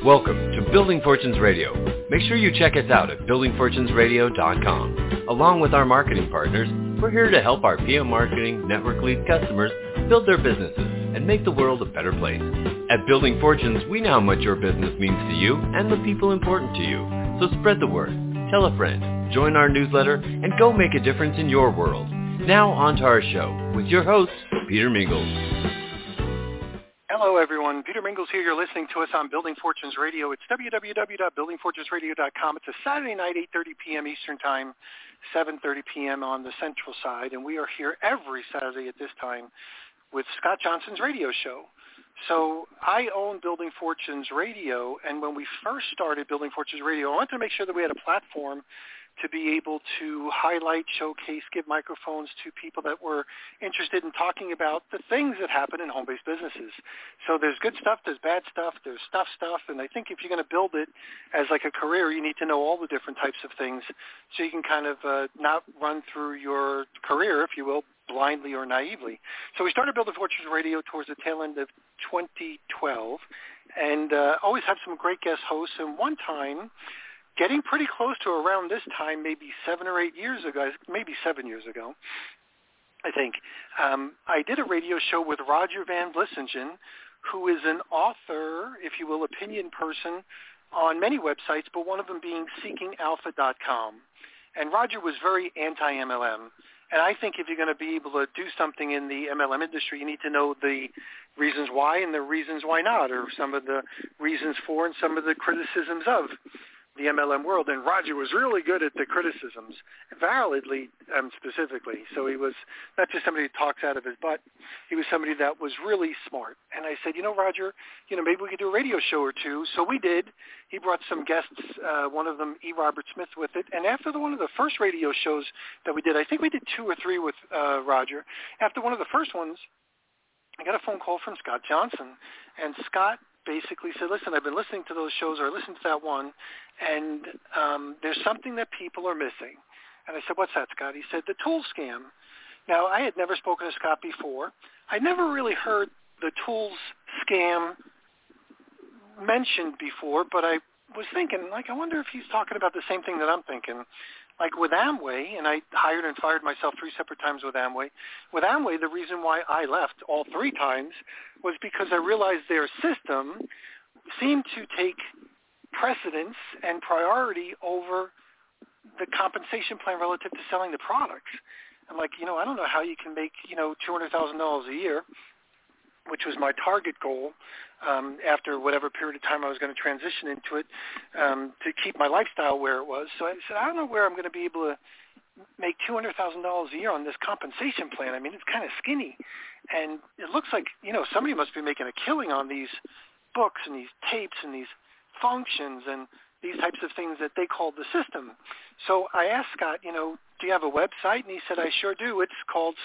Welcome to Building Fortunes Radio. Make sure you check us out at buildingfortunesradio.com. Along with our marketing partners, we're here to help our PM Marketing Network Lead customers build their businesses and make the world a better place. At Building Fortunes, we know how much your business means to you and the people important to you. So spread the word, tell a friend, join our newsletter, and go make a difference in your world. Now on to our show with your host, Peter Mingles. Hello, everyone. Peter Mingles here. You're listening to us on Building Fortunes Radio. It's www.buildingfortunesradio.com. It's a Saturday night, 8:30 p.m. Eastern Time, 7:30 p.m. on the Central Side, and we are here every Saturday at this time with Scott Johnson's radio show. So I own Building Fortunes Radio, and when we first started Building Fortunes Radio, I wanted to make sure that we had a platform to be able to highlight, showcase, give microphones to people that were interested in talking about the things that happen in home-based businesses. So there's good stuff, there's bad stuff, there's stuff, and I think if you're going to build it as like a career, you need to know all the different types of things so you can kind of not run through your career, if you will, blindly or naively. So we started Building Fortunes Radio towards the tail end of 2012 and always have some great guest hosts. And one time, getting pretty close to around this time, maybe 7 or 8 years ago, maybe 7 years ago, I think, I did a radio show with Roger Van Vlissingen, who is an author, if you will, opinion person on many websites, but one of them being SeekingAlpha.com. And Roger was very anti-MLM. And I think if you're going to be able to do something in the MLM industry, you need to know the reasons why and the reasons why not, or some of the reasons for and some of the criticisms of the MLM world. And Roger was really good at the criticisms, validly, specifically. So he was not just somebody who talks out of his butt. He was somebody that was really smart. And I said, Roger, maybe we could do a radio show or two. So we did. He brought some guests, one of them, E. Robert Smith, with it. And after one of the first radio shows that we did, I think we did 2 or 3 with Roger. After one of the first ones, I got a phone call from Scott Johnson. And Scott basically said, listen, I've been listening to those shows, or I listened to that one, and there's something that people are missing. And I said, what's that, Scott? He said, the tool scam. Now, I had never spoken to Scott before. I never really heard the tools scam mentioned before, but I was thinking, I wonder if he's talking about the same thing that I'm thinking. Like with Amway, and I hired and fired myself 3 separate times with Amway. With Amway, the reason why I left all 3 times was because I realized their system seemed to take precedence and priority over the compensation plan relative to selling the products. I'm like, I don't know how you can make, $200,000 a year, which was my target goal after whatever period of time I was going to transition into it to keep my lifestyle where it was. So I said, I don't know where I'm going to be able to make $200,000 a year on this compensation plan. I mean, it's kind of skinny. And it looks like, somebody must be making a killing on these books and these tapes and these functions and these types of things that they called the system. So I asked Scott, do you have a website? And he said, I sure do. It's called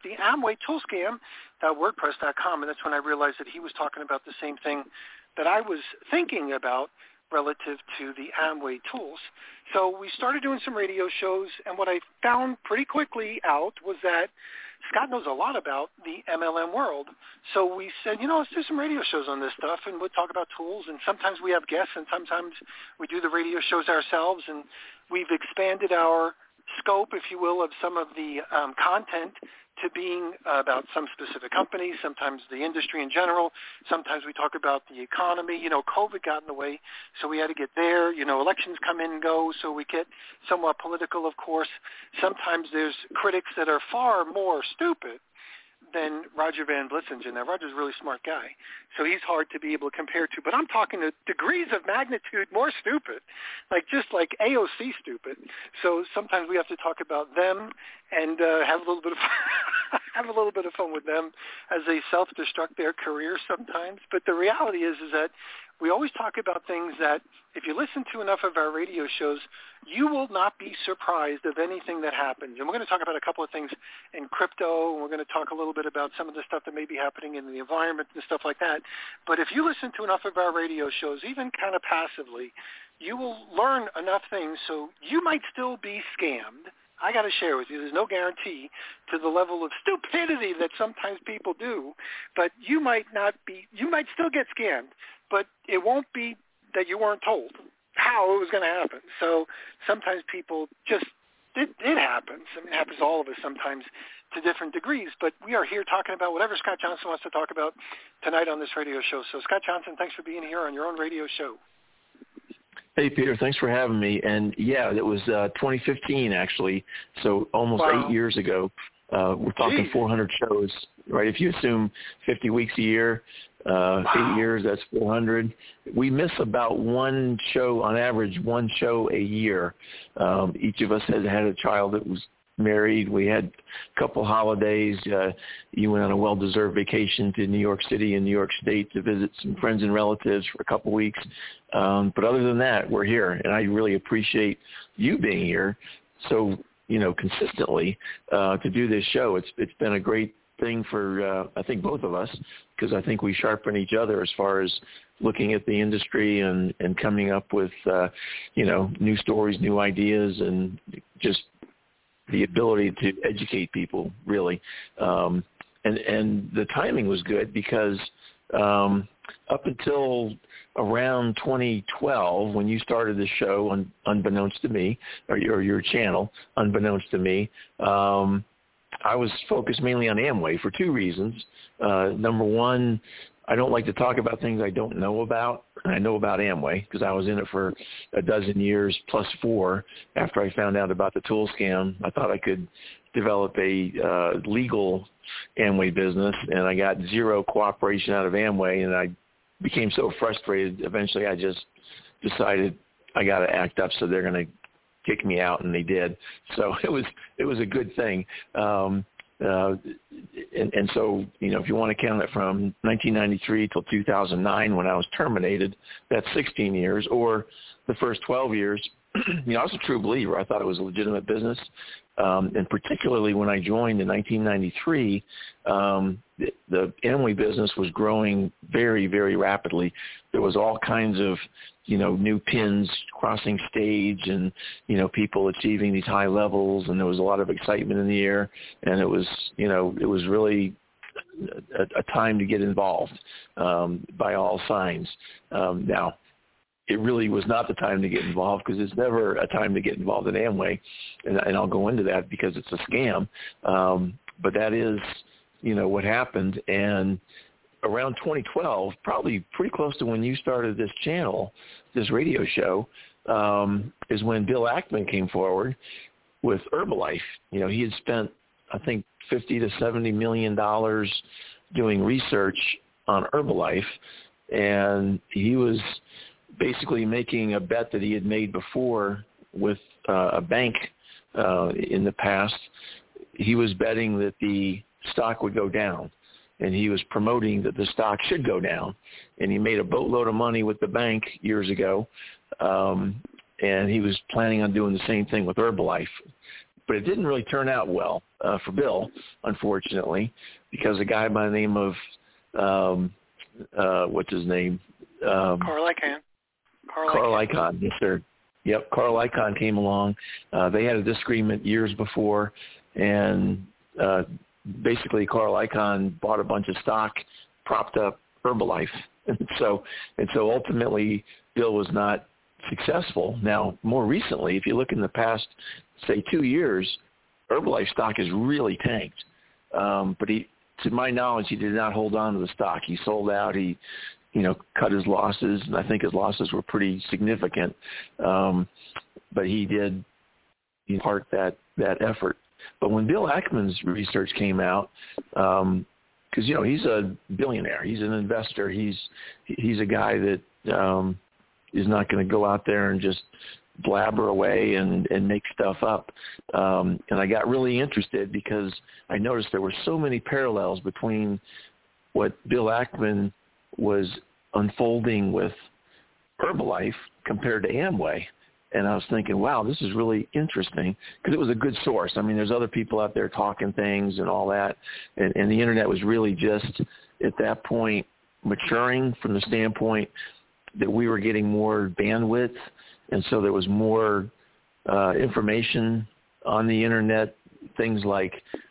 StopTheAmwayToolScam.wordpress.com. And that's when I realized that he was talking about the same thing that I was thinking about relative to the Amway tools. So we started doing some radio shows, and what I found pretty quickly out was that Scott knows a lot about the MLM world. So we said, let's do some radio shows on this stuff, and we'll talk about tools. And sometimes we have guests, and sometimes we do the radio shows ourselves. And we've expanded our scope, if you will, of some of the content to being about some specific companies, sometimes the industry in general. Sometimes we talk about the economy. COVID got in the way, so we had to get there. Elections come in and go, so we get somewhat political, of course. Sometimes there's critics that are far more stupid than Roger Van Vlissingen. Now, Roger's a really smart guy, so he's hard to be able to compare to. But I'm talking to degrees of magnitude more stupid, just like AOC stupid. So sometimes we have to talk about them and have a little bit of fun with them as they self-destruct their career sometimes. But the reality is that we always talk about things that if you listen to enough of our radio shows, you will not be surprised of anything that happens. And we're going to talk about a couple of things in crypto, and we're going to talk a little bit about some of the stuff that may be happening in the environment and stuff like that. But if you listen to enough of our radio shows, even kind of passively, you will learn enough things so you might still be scammed. I got to share with you, there's no guarantee to the level of stupidity that sometimes people do, but you might still get scammed, but it won't be that you weren't told how it was going to happen. So sometimes people just, it happens. I mean, it happens to all of us sometimes to different degrees, but we are here talking about whatever Scott Johnson wants to talk about tonight on this radio show. So Scott Johnson, thanks for being here on your own radio show. Hey, Peter, thanks for having me. And, yeah, it was 2015, actually, so almost 8 years ago. We're talking 400 shows, right? If you assume 50 weeks a year, 8 years, that's 400. We miss about one show, on average, one show a year. Each of us has had a child that was married. We had a couple holidays. You went on a well-deserved vacation to New York City and New York State to visit some friends and relatives for a couple weeks. But other than that, we're here, and I really appreciate you being here so, consistently to do this show. It's been a great thing for, I think, both of us, because I think we sharpen each other as far as looking at the industry and coming up with, new stories, new ideas, and just the ability to educate people, really. And the timing was good because up until around 2012, when you started the show, unbeknownst to me, or your channel, unbeknownst to me, I was focused mainly on Amway for two reasons. Number one, I don't like to talk about things I don't know about. I know about Amway because I was in it for a dozen years plus 4. After I found out about the tool scam, I thought I could develop a legal Amway business, and I got zero cooperation out of Amway, and I became so frustrated. Eventually, I just decided I got to act up, so they're going to kick me out, and they did. So it was a good thing. And so, if you want to count it from 1993 till 2009 when I was terminated, that's 16 years, or the first 12 years, I was a true believer. I thought it was a legitimate business. And particularly when I joined in 1993, the Amway business was growing very, very rapidly. There was all kinds of, new pins crossing stage and, people achieving these high levels, and there was a lot of excitement in the air, and it was really a time to get involved by all signs. Now, it really was not the time to get involved because it's never a time to get involved in Amway, and I'll go into that because it's a scam. But that is, what happened. And around 2012, probably pretty close to when you started this channel, this radio show, is when Bill Ackman came forward with Herbalife. He had spent, I think, $50 to $70 million doing research on Herbalife, and he was basically making a bet that he had made before with a bank in the past. He was betting that the stock would go down, and he was promoting that the stock should go down. And he made a boatload of money with the bank years ago, and he was planning on doing the same thing with Herbalife. But it didn't really turn out well for Bill, unfortunately, because a guy by the name of, what's his name? Carl Icahn. Carl Icahn, yes, sir. Yep, Carl Icahn came along. They had a disagreement years before, and basically Carl Icahn bought a bunch of stock, propped up Herbalife. And so ultimately Bill was not successful. Now, more recently, if you look in the past, say, 2 years, Herbalife stock has really tanked. But to my knowledge, he did not hold on to the stock. He sold out. He cut his losses, and I think his losses were pretty significant. But he did part that effort. But when Bill Ackman's research came out, because he's a billionaire, he's an investor, he's a guy that is not going to go out there and just blabber away and make stuff up. And I got really interested because I noticed there were so many parallels between what Bill Ackman was unfolding with Herbalife compared to Amway. And I was thinking, wow, this is really interesting because it was a good source. I mean, there's other people out there talking things and all that. And the Internet was really just at that point maturing from the standpoint that we were getting more bandwidth. And so there was more information on the Internet, things like,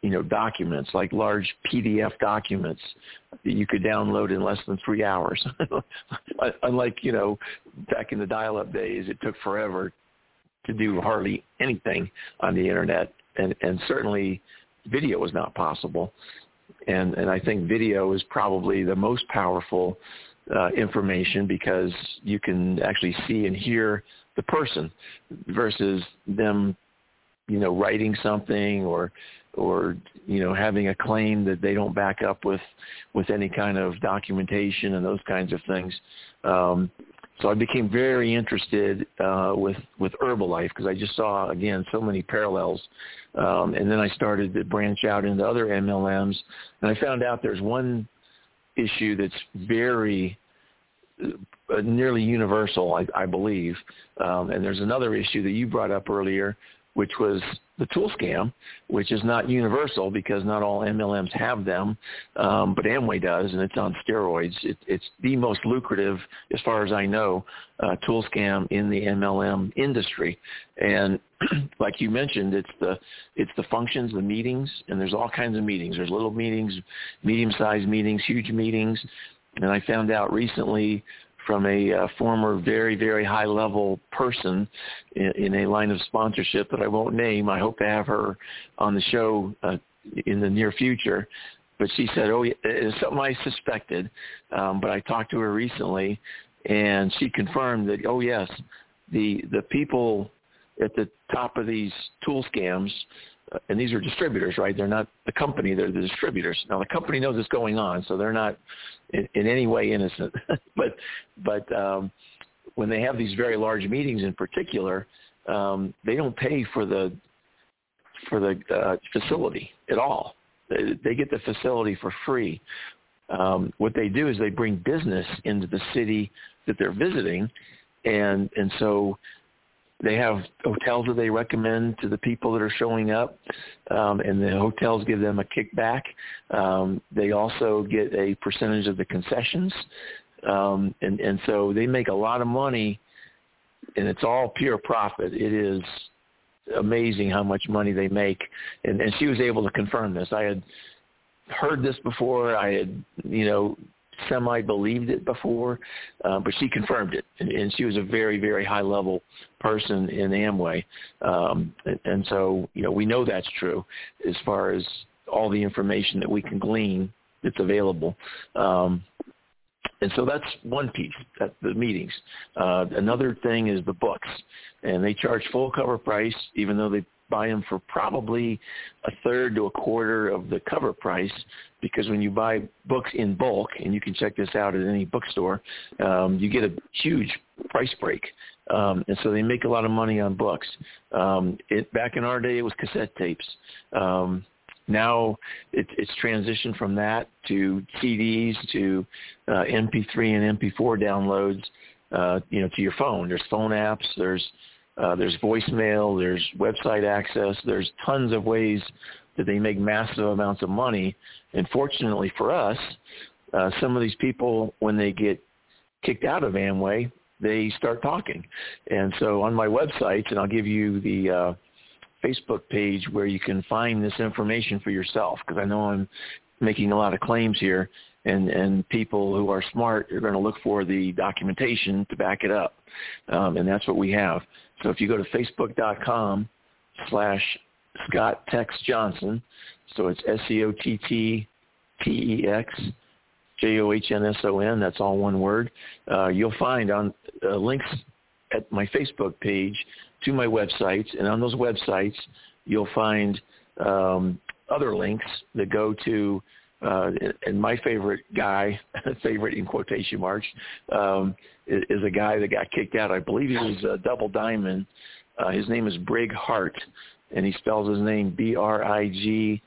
documents, like large PDF documents that you could download in less than 3 hours. Unlike, back in the dial-up days, it took forever to do hardly anything on the internet, and certainly video was not possible. And I think video is probably the most powerful information, because you can actually see and hear the person versus them, writing something or having a claim that they don't back up with any kind of documentation and those kinds of things. So I became very interested with Herbalife, because I just saw, again, so many parallels. And then I started to branch out into other MLMs, and I found out there's one issue that's very nearly universal, I believe. And there's another issue that you brought up earlier, which was the tool scam, which is not universal because not all MLMs have them, but Amway does, and it's on steroids. It's the most lucrative, as far as I know, tool scam in the MLM industry. And like you mentioned, it's the functions, the meetings, and there's all kinds of meetings. There's little meetings, medium-sized meetings, huge meetings. And I found out recently from a former very, very high-level person in a line of sponsorship that I won't name. I hope to have her on the show in the near future. But she said, it's something I suspected, but I talked to her recently, and she confirmed that, yes, the people at the top of these tool scams, and these are distributors, right? They're not the company, they're the distributors. Now, the company knows what's going on, so they're not in any way innocent. but when they have these very large meetings in particular, they don't pay for the facility at all. They get the facility for free. What they do is they bring business into the city that they're visiting, and so they have hotels that they recommend to the people that are showing up, and the hotels give them a kickback. They also get a percentage of the concessions, and so they make a lot of money, and it's all pure profit. It is amazing how much money they make, and she was able to confirm this. I had heard this before. I had, semi-believed it before, but she confirmed it, and she was a very, very high-level person in Amway, and so, we know that's true as far as all the information that we can glean that's available. And so that's one piece, the meetings. Another thing is the books, and they charge full cover price, even though they buy them for probably a third to a quarter of the cover price, because when you buy books in bulk, and you can check this out at any bookstore, you get a huge price break. And so they make a lot of money on books. Back in our day, it was cassette tapes. Now it's transitioned from that to CDs to MP3 and MP4 downloads, to your phone. There's phone apps. There's voicemail. There's website access. There's tons of ways that they make massive amounts of money. And fortunately for us, some of these people, when they get kicked out of Amway, they start talking. And so on my websites, and I'll give you the Facebook page where you can find this information for yourself, because I know I'm making a lot of claims here, and people who are smart are going to look for the documentation to back it up, and that's what we have. So if you go to facebook.com/Scott Tex Johnson, so it's ScotTexJohnson, that's all one word, you'll find on links at my Facebook page to my websites, and on those websites you'll find other links that go to, and my favorite guy, favorite in quotation marks, is a guy that got kicked out. I believe he was Double Diamond. His name is Brig Hart, and he spells his name Brighart,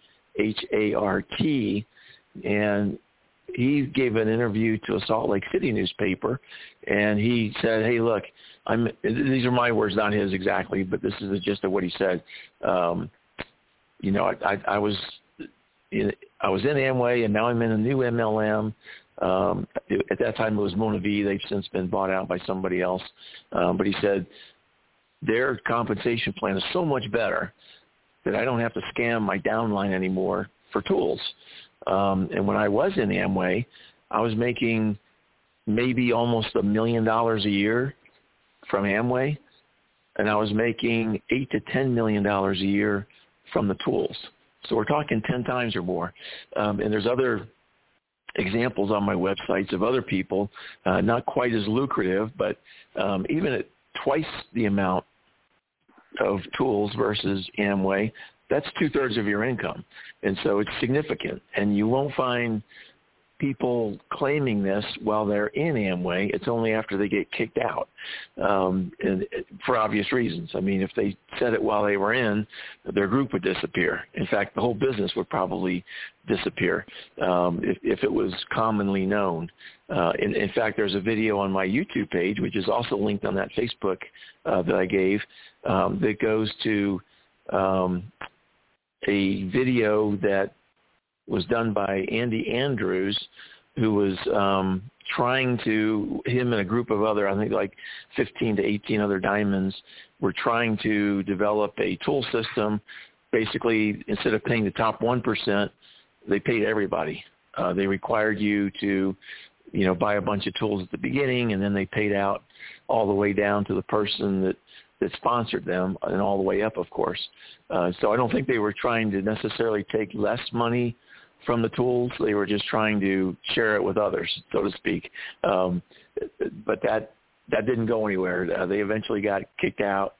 and he gave an interview to a Salt Lake City newspaper, and he said, hey, look, these are my words, not his exactly, but this is the gist of what he said. I was in Amway, and now I'm in a new MLM. At that time, it was MonaV. They've since been bought out by somebody else. But he said their compensation plan is so much better that I don't have to scam my downline anymore for tools. And when I was in Amway, I was making maybe almost $1 million a year from Amway, and I was making $8 to $10 million a year from the tools. So we're talking 10 times or more. And there's other examples on my websites of other people, not quite as lucrative, but even at twice the amount of tools versus Amway, that's 2/3 of your income. And so it's significant. And you won't find people claiming this while they're in Amway. It's only after they get kicked out, and for obvious reasons. I mean, if they said it while they were in, their group would disappear. In fact, the whole business would probably disappear if it was commonly known. In fact, there's a video on my YouTube page, which is also linked on that Facebook that I gave, that goes to a video that was done by Andy Andrews, who was him and a group of other, I think like 15 to 18 other diamonds, were trying to develop a tool system. Basically, instead of paying the top 1%, they paid everybody. They required you to, buy a bunch of tools at the beginning, and then they paid out all the way down to the person that sponsored them, and all the way up, of course. So I don't think they were trying to necessarily take less money from the tools. They were just trying to share it with others, so to speak. But that didn't go anywhere. They eventually got kicked out.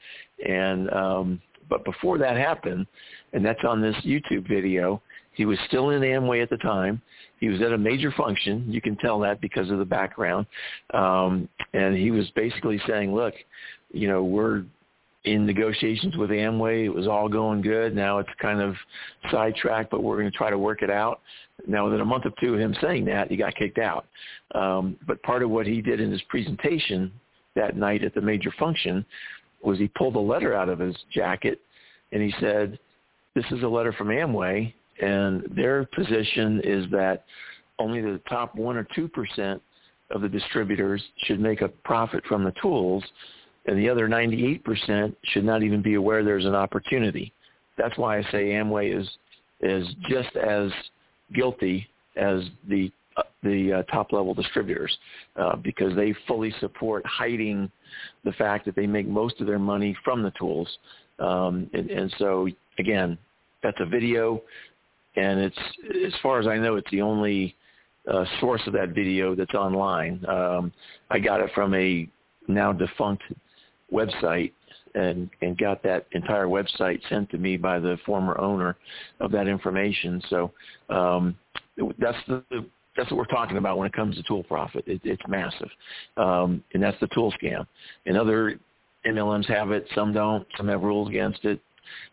But before that happened, and that's on this YouTube video, he was still in Amway at the time. He was at a major function. You can tell that because of the background. And he was basically saying, look, we're in negotiations with Amway. It was all going good. Now it's kind of sidetracked, but we're going to try to work it out. Now, within a month or two of him saying that, he got kicked out. But part of what he did in his presentation that night at the major function was he pulled a letter out of his jacket, and he said, this is a letter from Amway, and their position is that only the top 1 or 2% of the distributors should make a profit from the tools, and the other 98% should not even be aware there's an opportunity. That's why I say Amway is just as guilty as the top-level distributors, because they fully support hiding the fact that they make most of their money from the tools. And so, again, that's a video, and it's, as far as I know, it's the only source of that video that's online. I got it from a now defunct website and got that entire website sent to me by the former owner of that information. So that's what we're talking about when it comes to tool profit. It's massive, and that's the tool scam. And other MLMs have it, some don't, some have rules against it,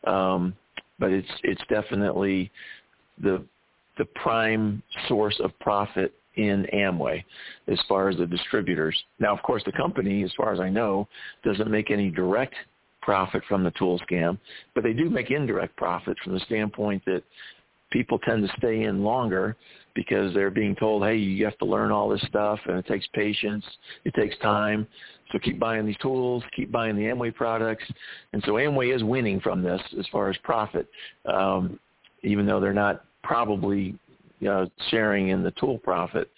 but it's definitely the prime source of profit in Amway as far as the distributors. Now, of course, the company, as far as I know, doesn't make any direct profit from the tool scam, but they do make indirect profit from the standpoint that people tend to stay in longer because they're being told, hey, you have to learn all this stuff, and it takes patience, it takes time, so keep buying these tools, keep buying the Amway products. And so Amway is winning from this as far as profit, even though they're not probably sharing in the tool profit.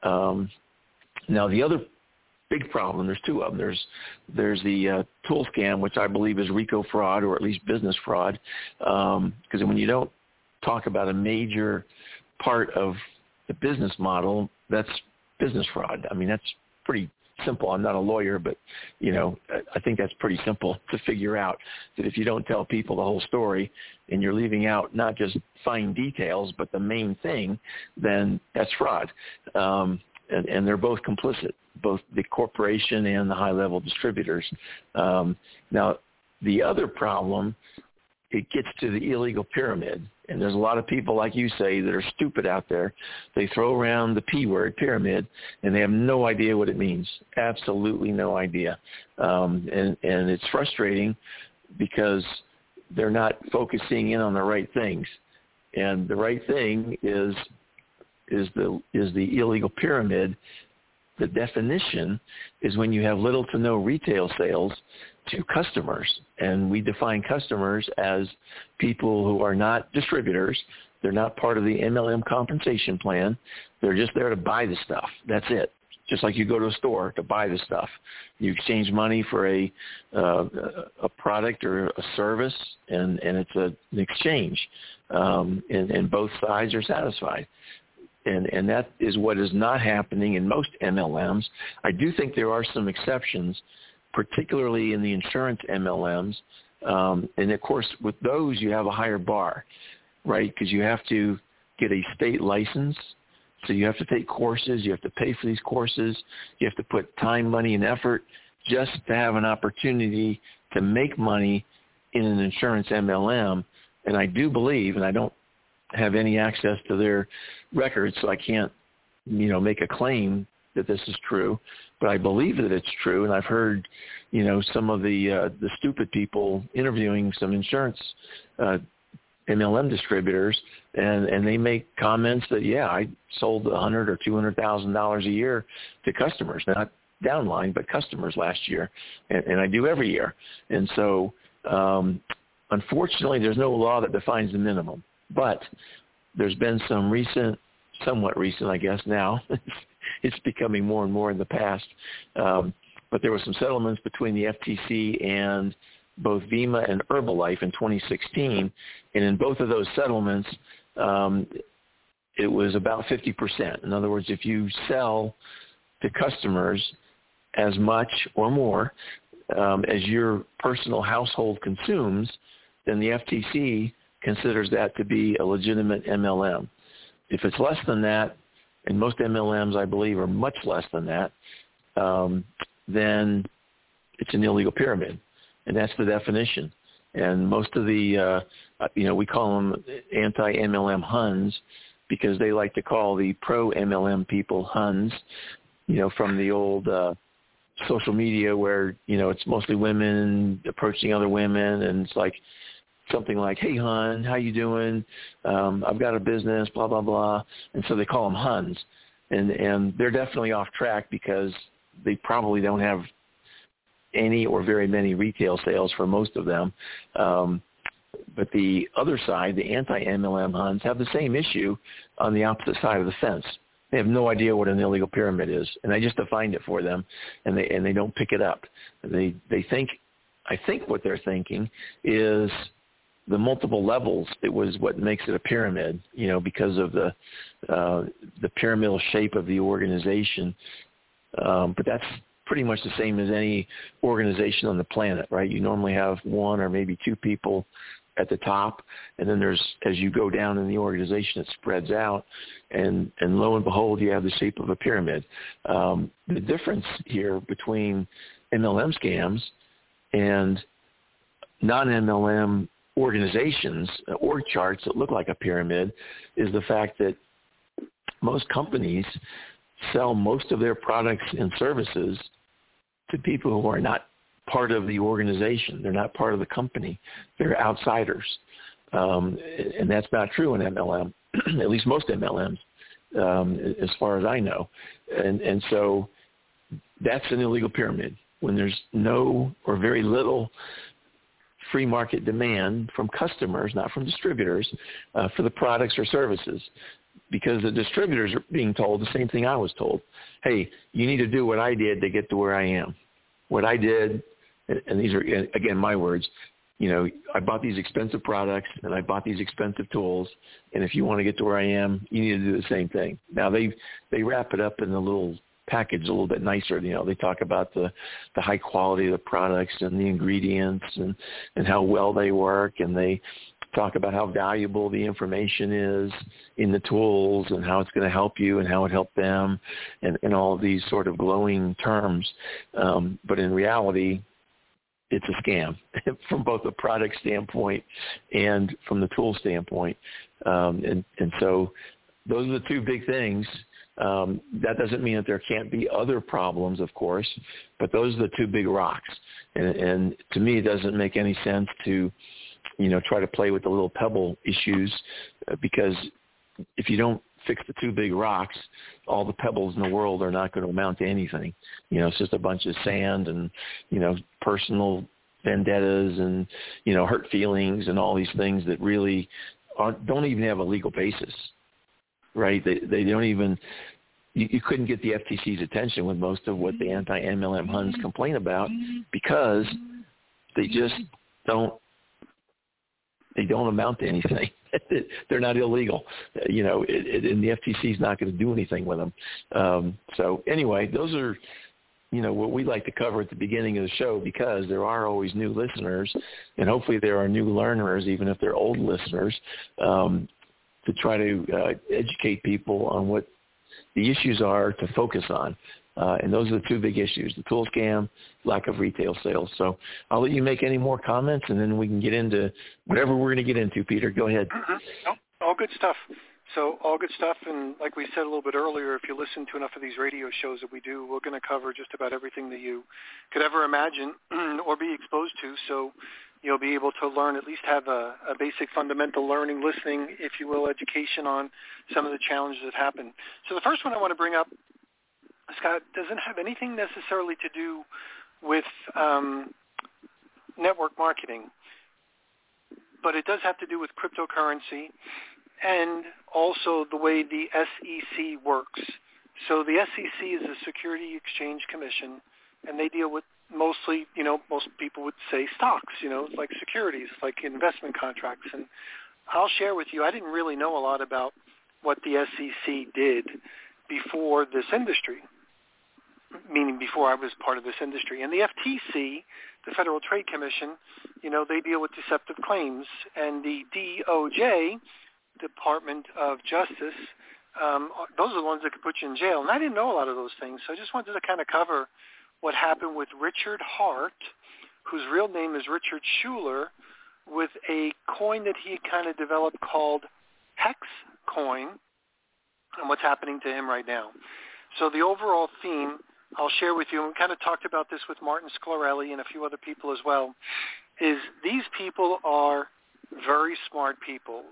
Now, the other big problem, there's two of them. There's the tool scam, which I believe is RICO fraud, or at least business fraud, because when you don't talk about a major part of the business model, that's business fraud. I mean, that's pretty simple. I'm not a lawyer, but, I think that's pretty simple to figure out, that if you don't tell people the whole story and you're leaving out not just fine details, but the main thing, then that's fraud. And they're both complicit, both the corporation and the high-level distributors. Now, the other problem, it gets to the illegal pyramid. And there's a lot of people, like you say, that are stupid out there. They throw around the P word, pyramid, and they have no idea what it means. Absolutely no idea. And it's frustrating because they're not focusing in on the right things. And the right thing is the illegal pyramid the definition is when you have little to no retail sales to customers. And we define customers as people who are not distributors. They're not part of the MLM compensation plan. They're just there to buy the stuff. That's it. Just like you go to a store to buy the stuff. You exchange money for a product or a service, and it's an exchange, and both sides are satisfied. And that is what is not happening in most MLMs. I do think there are some exceptions, particularly in the insurance MLMs. And, of course, with those you have a higher bar, right, because you have to get a state license. So you have to take courses. You have to pay for these courses. You have to put time, money, and effort just to have an opportunity to make money in an insurance MLM. And I do believe, and I don't have any access to their records, so I can't, make a claim that this is true, but I believe that it's true. And I've heard, some of the stupid people interviewing some insurance MLM distributors, and they make comments that, I sold $100,000 or $200,000 a year to customers, not downline, but customers last year, and I do every year. And so, unfortunately, there's no law that defines the minimum, but there's been some somewhat recent, I guess now, it's becoming more and more in the past, but there were some settlements between the FTC and both VEMA and Herbalife in 2016, and in both of those settlements, it was about 50%. In other words, if you sell to customers as much or more as your personal household consumes, then the FTC considers that to be a legitimate MLM. If it's less than that, and most MLMs, I believe, are much less than that, then it's an illegal pyramid. And that's the definition. And most of the, we call them anti-MLM Huns because they like to call the pro-MLM people Huns, from the old social media where, it's mostly women approaching other women. And it's like something like, hey, Hun, how you doing? I've got a business, blah, blah, blah. And so they call them Huns. And they're definitely off track because they probably don't have any or very many retail sales for most of them. But the other side, the anti-MLM Huns, have the same issue on the opposite side of the fence. They have no idea what an illegal pyramid is, and I just defined it for them, and they don't pick it up. They think, I think what they're thinking is the multiple levels. It was what makes it a pyramid, because of the pyramidal shape of the organization. But that's pretty much the same as any organization on the planet, right? You normally have one or maybe two people at the top, and then as you go down in the organization, it spreads out, and lo and behold, you have the shape of a pyramid. The difference here between MLM scams and non-MLM organizations, org charts that look like a pyramid, is the fact that most companies sell most of their products and services to people who are not part of the organization. They're not part of the company. They're outsiders. And that's not true in MLM, at least most MLMs, as far as I know. And so that's an illegal pyramid when there's no or very little free market demand from customers, not from distributors, for the products or services. Because the distributors are being told the same thing I was told. Hey, you need to do what I did to get to where I am. What I did, and these are, again, my words, I bought these expensive products and I bought these expensive tools, and if you want to get to where I am, you need to do the same thing. Now, they wrap it up in a little package a little bit nicer. They talk about the high quality of the products and the ingredients and how well they work, and they talk about how valuable the information is in the tools and how it's going to help you and how it helped them and all of these sort of glowing terms. But in reality, it's a scam from both the product standpoint and from the tool standpoint. And so those are the two big things. That doesn't mean that there can't be other problems, of course, but those are the two big rocks. And to me, it doesn't make any sense to try to play with the little pebble issues, because if you don't fix the two big rocks, all the pebbles in the world are not going to amount to anything. It's just a bunch of sand and, personal vendettas and, hurt feelings and all these things that really don't even have a legal basis, right? They don't even, you couldn't get the FTC's attention with most of what the anti-MLM Huns complain about because they just don't amount to anything. They're not illegal, and the FTC is not going to do anything with them. So anyway, those are, what we like to cover at the beginning of the show because there are always new listeners, and hopefully there are new learners, even if they're old listeners, to try to educate people on what the issues are to focus on. And those are the two big issues, the tool scam, lack of retail sales. So I'll let you make any more comments, and then we can get into whatever we're going to get into, Peter. Go ahead. Mm-hmm. All good stuff. So all good stuff, and like we said a little bit earlier, if you listen to enough of these radio shows that we do, we're going to cover just about everything that you could ever imagine or be exposed to. So you'll be able to learn, at least have a basic fundamental learning, listening, if you will, education on some of the challenges that happen. So the first one I want to bring up, Scott, doesn't have anything necessarily to do with network marketing, but it does have to do with cryptocurrency and also the way the SEC works. So the SEC is the Security Exchange Commission, and they deal with mostly, most people would say stocks, like securities, like investment contracts. And I'll share with you, I didn't really know a lot about what the SEC did before this industry, meaning before I was part of this industry. And the FTC, the Federal Trade Commission, they deal with deceptive claims. And the DOJ, Department of Justice, those are the ones that could put you in jail. And I didn't know a lot of those things, so I just wanted to kind of cover what happened with Richard Hart, whose real name is Richard Schuler, with a coin that he kind of developed called Hex Coin, and what's happening to him right now. So the overall theme I'll share with you, and we kind of talked about this with Martin Sclarelli and a few other people as well, is these people are very smart people.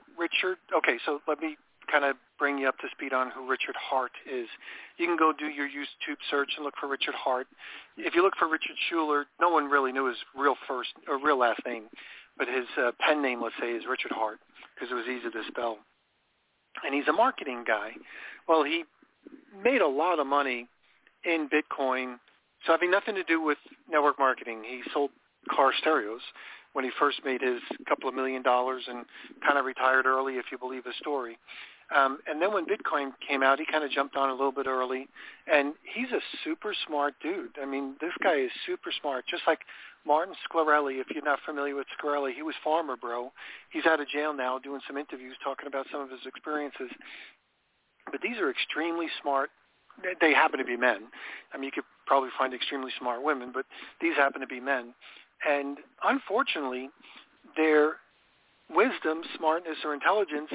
So let me kind of bring you up to speed on who Richard Hart is. You can go do your YouTube search and look for Richard Hart. If you look for Richard Schuler, no one really knew his real last name, but his pen name, let's say, is Richard Hart because it was easy to spell. And he's a marketing guy. Well, he made a lot of money in Bitcoin, so having nothing to do with network marketing. He sold car stereos when he first made his couple of $1 million and kind of retired early, if you believe his story. And then when Bitcoin came out, he kind of jumped on a little bit early, and he's a super smart dude. I mean, this guy is super smart, just like Martin Sclarelli. If you're not familiar with Sclarelli, he was Farmer Bro. He's out of jail now doing some interviews talking about some of his experiences. But these are extremely smart. They happen to be men. I mean, you could probably find extremely smart women, but these happen to be men. And unfortunately, their wisdom, smartness, or intelligence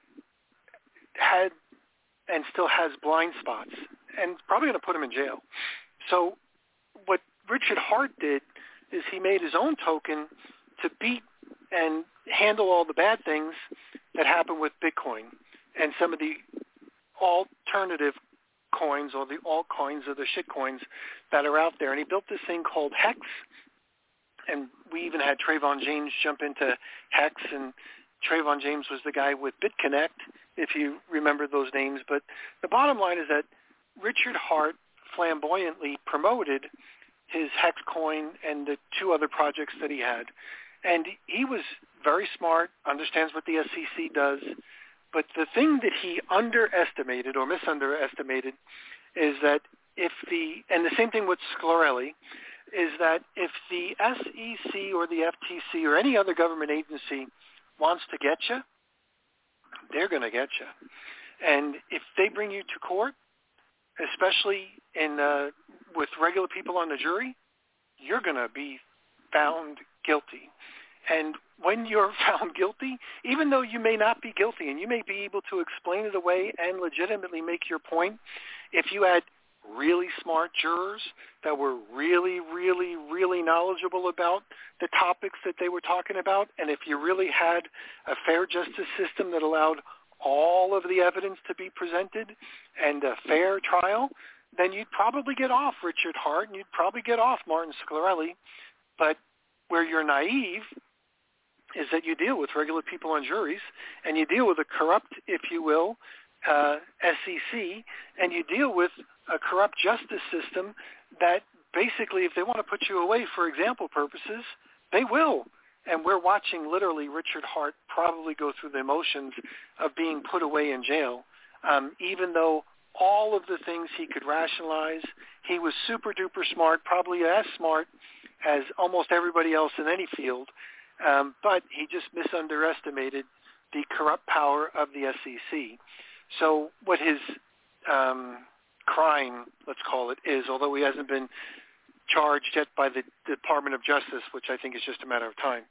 had and still has blind spots, and it's probably going to put him in jail. So what Richard Hart did is he made his own token to beat and handle all the bad things that happen with Bitcoin and some of the alternative coins or the altcoins or the shit coins that are out there. And he built this thing called Hex. And we even had Trayvon James jump into Hex, and Trayvon James was the guy with BitConnect, if you remember those names. But the bottom line is that Richard Hart flamboyantly promoted his Hex coin and the two other projects that he had. And he was very smart, understands what the SEC does. But the thing that he underestimated or misunderestimated is that and the same thing with Sclarelli, is that if the SEC or the FTC or any other government agency wants to get you, they're going to get you. And if they bring you to court, especially with regular people on the jury, you're going to be found guilty. And when you're found guilty, even though you may not be guilty and you may be able to explain it away and legitimately make your point, if you had really smart jurors that were really, really, really knowledgeable about the topics that they were talking about, and if you really had a fair justice system that allowed all of the evidence to be presented and a fair trial, then you'd probably get off Richard Hart and you'd probably get off Martin Shkreli. But where you're naive is that you deal with regular people on juries and you deal with a corrupt, if you will, SEC, and you deal with a corrupt justice system that basically, if they want to put you away for example purposes, they will. And we're watching literally Richard Hart probably go through the emotions of being put away in jail, even though all of the things he could rationalize. He was super duper smart, probably as smart as almost everybody else in any field, but he just misunderestimated the corrupt power of the SEC. So what his crime, let's call it, is, although he hasn't been charged yet by the Department of Justice, which I think is just a matter of time.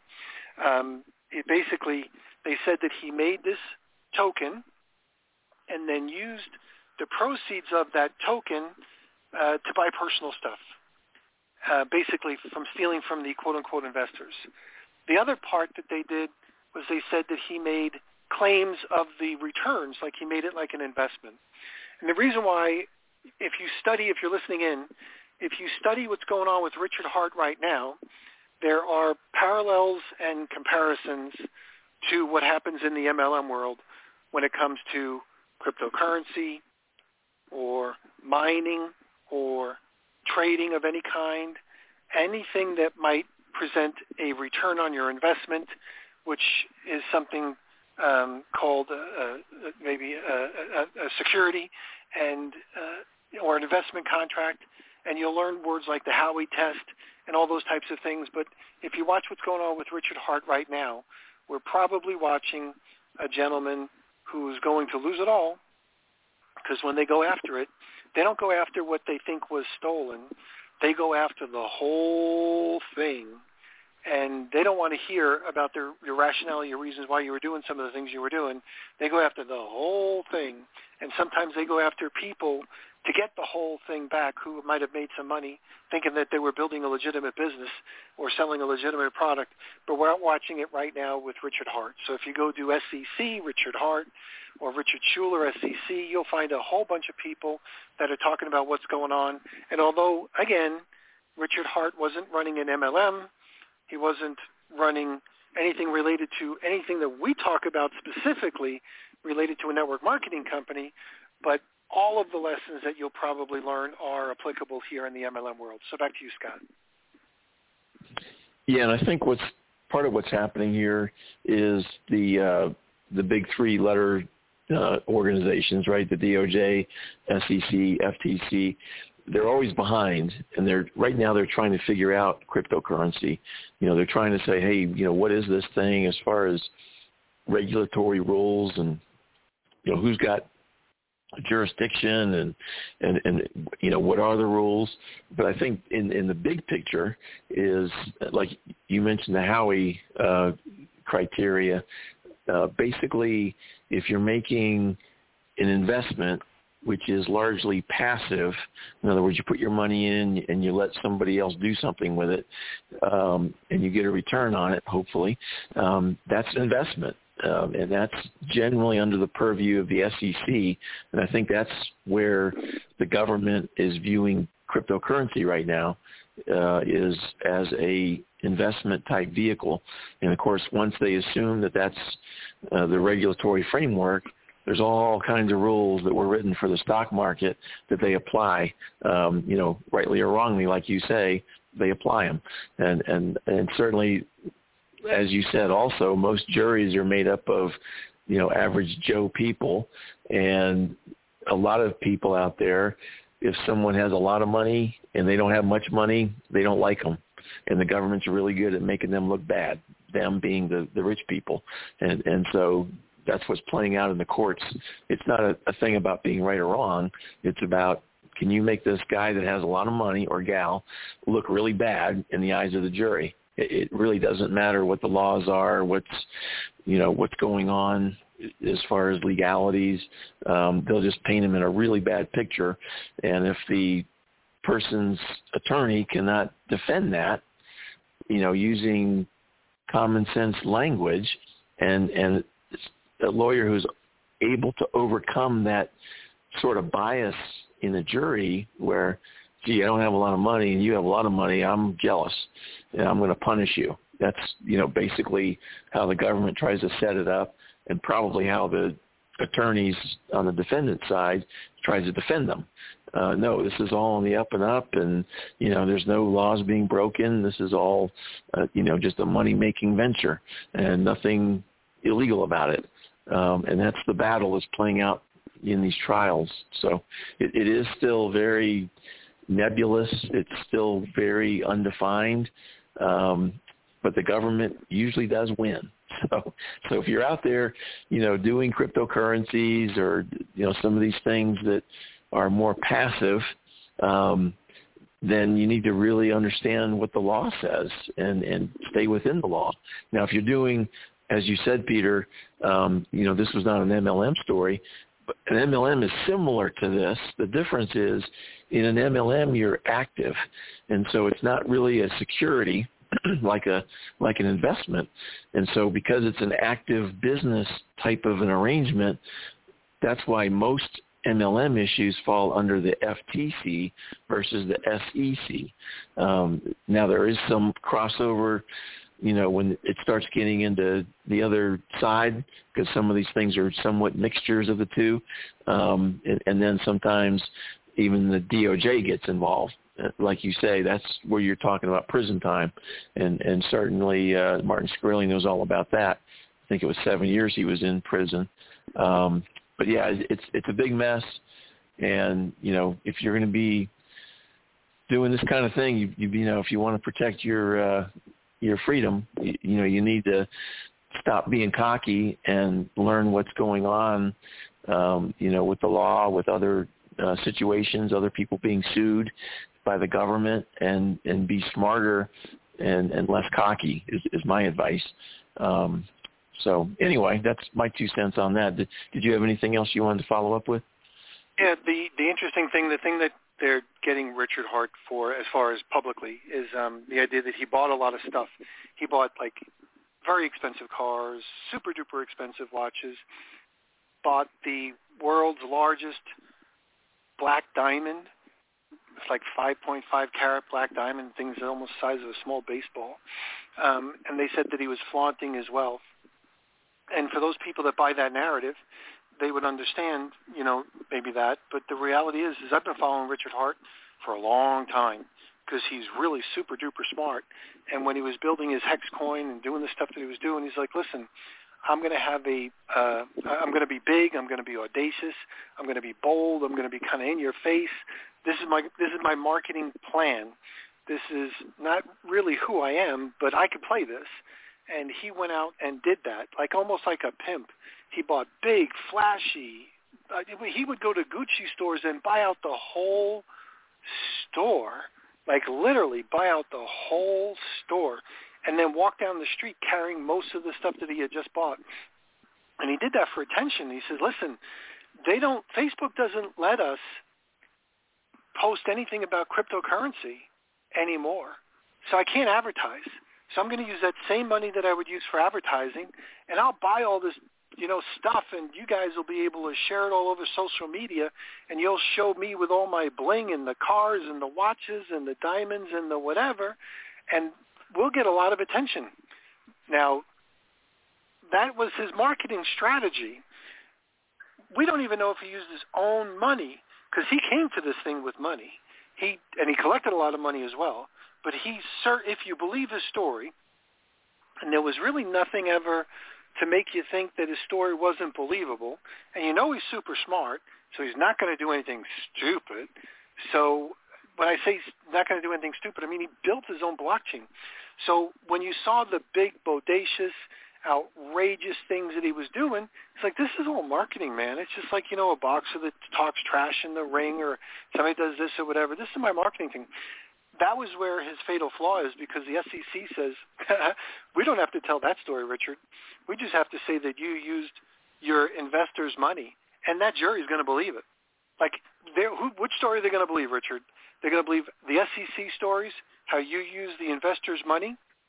They said that he made this token and then used the proceeds of that token to buy personal stuff, basically from stealing from the quote-unquote investors. The other part that they did was they said that he made claims of the returns, like he made it like an investment. And the reason why, if you're listening in, if you study what's going on with Richard Hart right now, there are parallels and comparisons to what happens in the MLM world when it comes to cryptocurrency or mining or trading of any kind, anything that might present a return on your investment, which is something called maybe a security and or an investment contract. And you'll learn words like the Howey test and all those types of things. But if you watch what's going on with Richard Hart right now, we're probably watching a gentleman who's going to lose it all, because when they go after it, they don't go after what they think was stolen. They go after the whole thing. And they don't want to hear about your rationality, your reasons why you were doing some of the things you were doing. They go after the whole thing. And sometimes they go after people to get the whole thing back who might have made some money thinking that they were building a legitimate business or selling a legitimate product. But we're watching it right now with Richard Hart. So if you go do SEC, Richard Hart, or Richard Schuller, SEC, you'll find a whole bunch of people that are talking about what's going on. And although, again, Richard Hart wasn't running an MLM, he wasn't running anything related to anything that we talk about specifically related to a network marketing company, but all of the lessons that you'll probably learn are applicable here in the MLM world. So back to you, Scott. Yeah, and I think part of what's happening here is the big three-letter organizations, right? The DOJ, SEC, FTC. They're always behind, and right now they're trying to figure out cryptocurrency. They're trying to say, hey, what is this thing as far as regulatory rules, and who's got jurisdiction, and what are the rules. But I think in the big picture is, like you mentioned, the Howey criteria. Basically, if you're making an investment which is largely passive, in other words, you put your money in and you let somebody else do something with it, and you get a return on it, hopefully, that's an investment. And that's generally under the purview of the SEC, and I think that's where the government is viewing cryptocurrency right now, is as a investment type vehicle. And of course, once they assume that that's the regulatory framework, there's all kinds of rules that were written for the stock market that they apply, rightly or wrongly, like you say, they apply them. And certainly, as you said, also, most juries are made up of, average Joe people. And a lot of people out there, if someone has a lot of money and they don't have much money, they don't like them. And the government's really good at making them look bad, them being the rich people. And so that's what's playing out in the courts. It's not a thing about being right or wrong. It's about, can you make this guy that has a lot of money, or gal, look really bad in the eyes of the jury? It really doesn't matter what the laws are, what's going on as far as legalities. They'll just paint them in a really bad picture. And if the person's attorney cannot defend that, using common sense language, and a lawyer who's able to overcome that sort of bias in the jury where, gee, I don't have a lot of money and you have a lot of money, I'm jealous and I'm going to punish you. That's, basically how the government tries to set it up, and probably how the attorneys on the defendant side tries to defend them. No, this is all on the up and up, and, there's no laws being broken. This is all, just a money-making venture and nothing illegal about it. And that's the battle that's playing out in these trials. So it is still very nebulous. It's still very undefined. But the government usually does win. So if you're out there, doing cryptocurrencies or, some of these things that are more passive, then you need to really understand what the law says and stay within the law. Now, if you're doing, as you said, Peter, this was not an MLM story, but an MLM is similar to this. The difference is in an MLM, you're active. And so it's not really a security like an investment. And so because it's an active business type of an arrangement, that's why most MLM issues fall under the FTC versus the SEC. Now there is some crossover, when it starts getting into the other side, because some of these things are somewhat mixtures of the two. And then sometimes even the DOJ gets involved. Like you say, that's where you're talking about prison time. And certainly Martin Shkreli knows all about that. I think it was 7 years he was in prison. But yeah, it's a big mess. And, if you're going to be doing this kind of thing, if you want to protect your freedom, you need to stop being cocky and learn what's going on, with the law, with other situations, other people being sued by the government, and be smarter and less cocky is my advice. So anyway, that's my 2 cents on that. Did you have anything else you wanted to follow up with? Yeah, the interesting thing, the thing that they're getting Richard Heart for, as far as publicly, is the idea that he bought a lot of stuff. He bought very expensive cars, super duper expensive watches, bought the world's largest black diamond. It's like 5.5 carat black diamond, things almost the size of a small baseball. And they said that he was flaunting his wealth. And for those people that buy that narrative, they would understand, maybe that. But the reality is I've been following Richard Heart for a long time because he's really super duper smart. And when he was building his Hex coin and doing the stuff that he was doing, he's like, listen, I'm going to have I'm going to be big. I'm going to be audacious. I'm going to be bold. I'm going to be kind of in your face. This is my marketing plan. This is not really who I am, but I could play this. And he went out and did that, almost like a pimp. He bought big, flashy. He would go to Gucci stores and buy out the whole store, literally buy out the whole store, and then walk down the street carrying most of the stuff that he had just bought. And he did that for attention. He says, listen, Facebook doesn't let us post anything about cryptocurrency anymore, so I can't advertise. So I'm going to use that same money that I would use for advertising, and I'll buy all this, stuff, and you guys will be able to share it all over social media, and you'll show me with all my bling and the cars and the watches and the diamonds and the whatever, and we'll get a lot of attention. Now, that was his marketing strategy. We don't even know if he used his own money, because he came to this thing with money. He collected a lot of money as well. But if you believe his story, and there was really nothing ever to make you think that his story wasn't believable, and he's super smart, so he's not going to do anything stupid. So when I say he's not going to do anything stupid, I mean he built his own blockchain. So when you saw the big, bodacious, outrageous things that he was doing, it's like, this is all marketing, man. It's just like, a boxer that talks trash in the ring, or somebody does this or whatever. This is my marketing thing. That was where his fatal flaw is, because the SEC says, we don't have to tell that story, Richard. We just have to say that you used your investors' money, and that jury is going to believe it. Which story are they going to believe, Richard? They're going to believe the SEC stories, how you use the investors' money,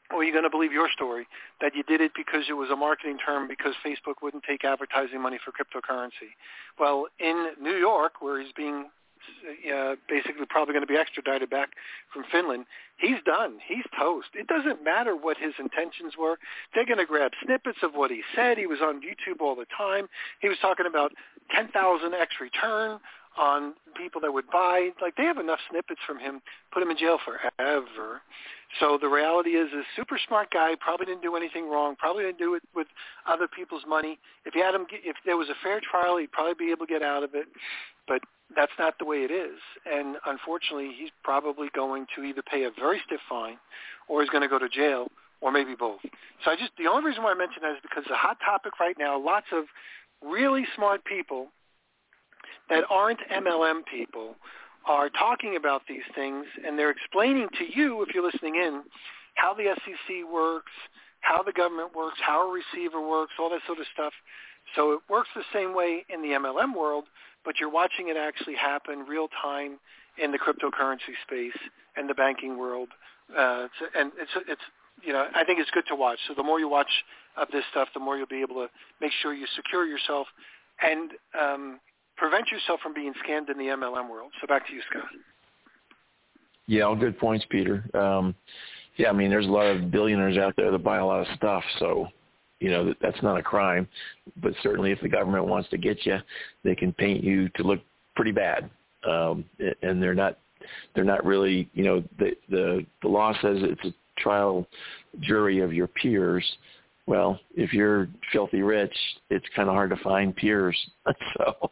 or are you going to believe your story that you did it because it was a marketing term because Facebook wouldn't take advertising money for cryptocurrency? Well, in New York, where he's being basically probably going to be extradited back from Finland, he's done. He's toast. It doesn't matter what his intentions were. They're going to grab snippets of what he said. He was on YouTube all the time. He was talking about 10,000x return on people that would buy. Like, they have enough snippets from him, put him in jail forever. So the reality is, a super smart guy, probably didn't do anything wrong, probably didn't do it with other people's money. If there was a fair trial, he'd probably be able to get out of it. But that's not the way it is. And unfortunately, he's probably going to either pay a very stiff fine or he's going to go to jail, or maybe both. So the only reason why I mention that is because the hot topic right now, lots of really smart people that aren't MLM people are talking about these things, and they're explaining to you, if you're listening in, how the SEC works, how the government works, how a receiver works, all that sort of stuff. So it works the same way in the MLM world, but you're watching it actually happen real time in the cryptocurrency space and the banking world. I think it's good to watch. So the more you watch of this stuff, the more you'll be able to make sure you secure yourself and prevent yourself from being scammed in the MLM world. So back to you, Scott. Yeah, all good points, Peter. There's a lot of billionaires out there that buy a lot of stuff, so that's not a crime. But certainly, if the government wants to get you, they can paint you to look pretty bad, and they're not really. The law says it's a trial jury of your peers. Well, if you're filthy rich, it's kind of hard to find peers. So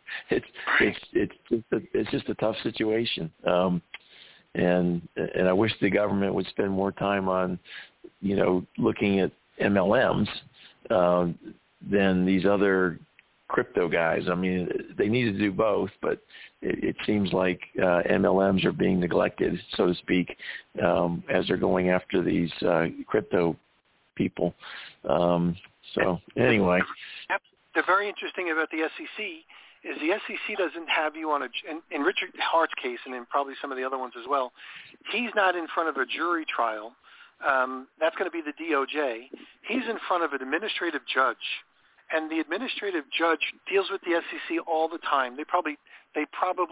it's just a tough situation. And I wish the government would spend more time on, looking at MLMs than these other crypto guys. I mean, they need to do both, but it seems like MLMs are being neglected, so to speak, as they're going after these crypto people. Anyway. Yep. The very interesting about the SEC is the SEC doesn't have you on in Richard Hart's case, and in probably some of the other ones as well, he's not in front of a jury trial. That's going to be the DOJ. He's in front of an administrative judge, and the administrative judge deals with the SEC all the time. They probably they're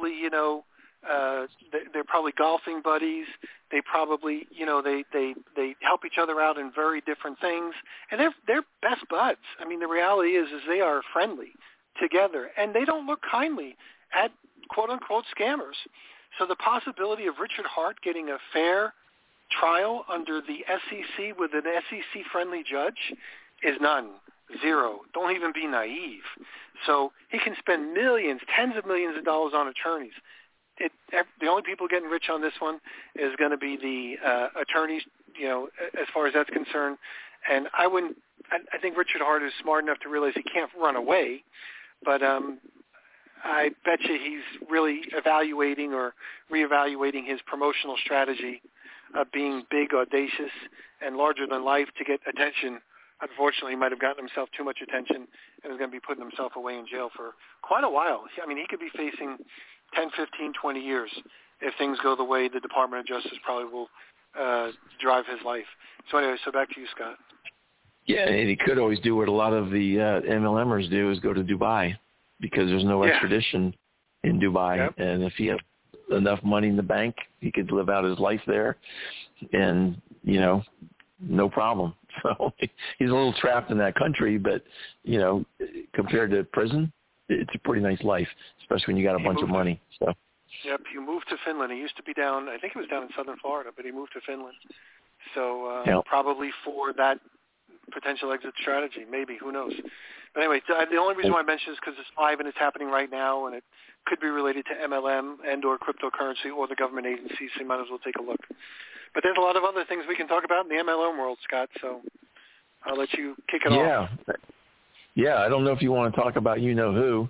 probably golfing buddies. They probably, they help each other out in very different things, and they're best buds. I mean, the reality is they are friendly together, and they don't look kindly at quote-unquote scammers. So the possibility of Richard Hart getting a fair trial under the SEC with an SEC-friendly judge is none, zero. Don't even be naive. So he can spend millions, tens of millions of dollars on attorneys. The only people getting rich on this one is going to be the attorneys, as far as that's concerned. And I think Richard Hart is smart enough to realize he can't run away, but I bet you he's really evaluating or reevaluating his promotional strategy of being big, audacious, and larger than life to get attention. Unfortunately, he might have gotten himself too much attention and is going to be putting himself away in jail for quite a while. I mean, he could be facing 10, 15, 20 years if things go the way the Department of Justice probably will drive his life. So anyway, back to you, Scott. Yeah, and he could always do what a lot of the MLMers do, is go to Dubai, because there's no extradition in Dubai. Yep. And if he has enough money in the bank, he could live out his life there and, no problem. So he's a little trapped in that country, but, compared to prison, it's a pretty nice life, especially when you got a bunch of money. So. Yep, he moved to Finland. He used to be down, I think it was down in southern Florida, but he moved to Finland. So probably for that potential exit strategy, maybe, who knows. But anyway, the only reason why I mention it is because it's live and it's happening right now, and it could be related to MLM and or cryptocurrency or the government agencies, so you might as well take a look. But there's a lot of other things we can talk about in the MLM world, Scott, so I'll let you kick it off. Yeah, I don't know if you want to talk about you-know-who.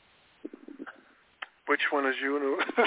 Which one is you-know-who?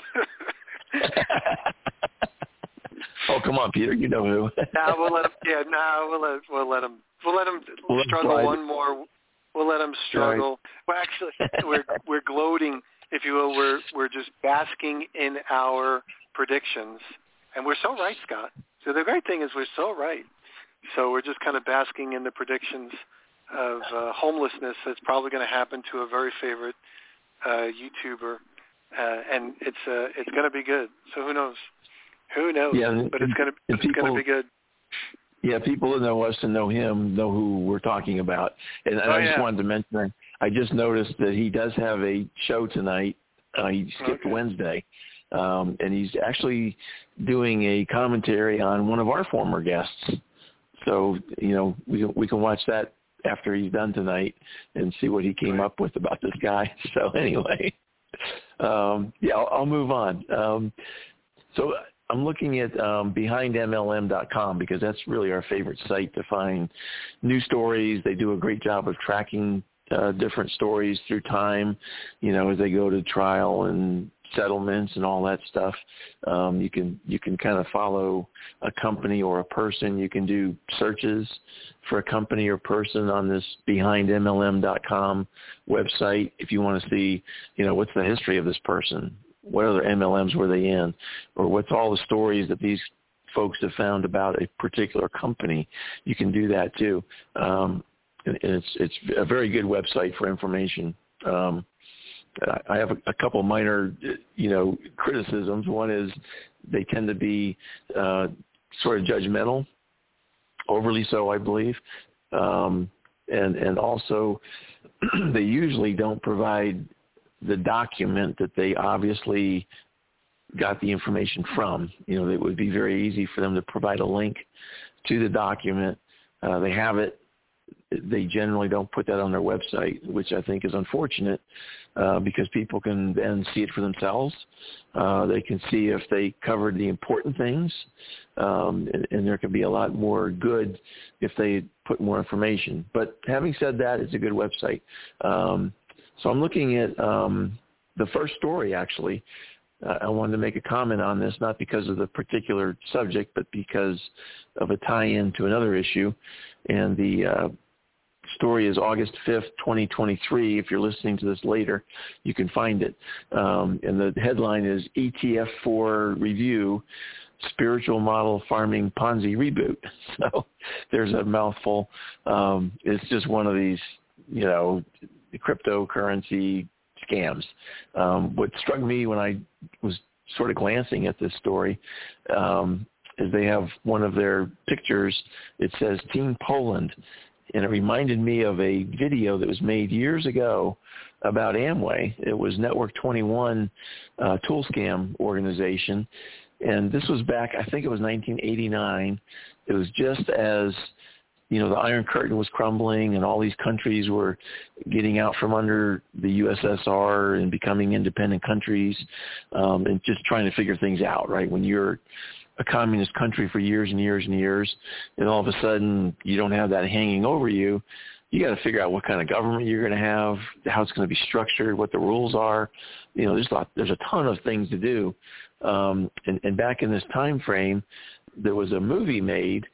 Oh, come on, Peter, you know who. We'll let him. Yeah, we'll let him. We'll let him struggle one more. We'll let him struggle. Right. Well, actually, we're gloating, if you will. We're just basking in our predictions, and we're so right, Scott. So the great thing is we're so right. So we're just kind of basking in the predictions of homelessness that's probably going to happen to a very favorite YouTuber, and it's going to be good. So who knows? Who knows? Yeah, but it's going to be good. Yeah, people that know us and know him know who we're talking about. And I just wanted to mention, I just noticed that he does have a show tonight. He skipped Wednesday, and he's actually doing a commentary on one of our former guests. So, we can watch that after he's done tonight and see what he came up with about this guy. So anyway, I'll move on. So I'm looking at BehindMLM.com because that's really our favorite site to find new stories. They do a great job of tracking different stories through time, as they go to trial and settlements and all that stuff. You can kind of follow a company or a person. You can do searches for a company or person on this BehindMLM.com website if you want to see, what's the history of this person. What other MLMs were they in? Or what's all the stories that these folks have found about a particular company? You can do that too. And it's a very good website for information. I have a couple minor, criticisms. One is they tend to be sort of judgmental, overly so, I believe. And also they usually don't provide the document that they obviously got the information from. It would be very easy for them to provide a link to the document. They have it. They generally don't put that on their website, which I think is unfortunate because people can then see it for themselves. They can see if they covered the important things, and there can be a lot more good if they put more information. But having said that, it's a good website. So I'm looking at the first story, actually. I wanted to make a comment on this, not because of the particular subject, but because of a tie-in to another issue. And the story is August 5th, 2023. If you're listening to this later, you can find it. And the headline is ETF4 Review, Spiritual Model Farming Ponzi Reboot. So there's a mouthful. It's just one of these, cryptocurrency scams. What struck me when I was sort of glancing at this story is they have one of their pictures. It says Team Poland, and it reminded me of a video that was made years ago about Amway. It was Network 21 tool scam organization, and this was back, I think it was 1989. It was just as the Iron Curtain was crumbling and all these countries were getting out from under the USSR and becoming independent countries, and just trying to figure things out, right? When you're a communist country for years and years and years, and all of a sudden you don't have that hanging over you, you got to figure out what kind of government you're going to have, how it's going to be structured, what the rules are. There's a ton of things to do. And back in this time frame, there was a movie made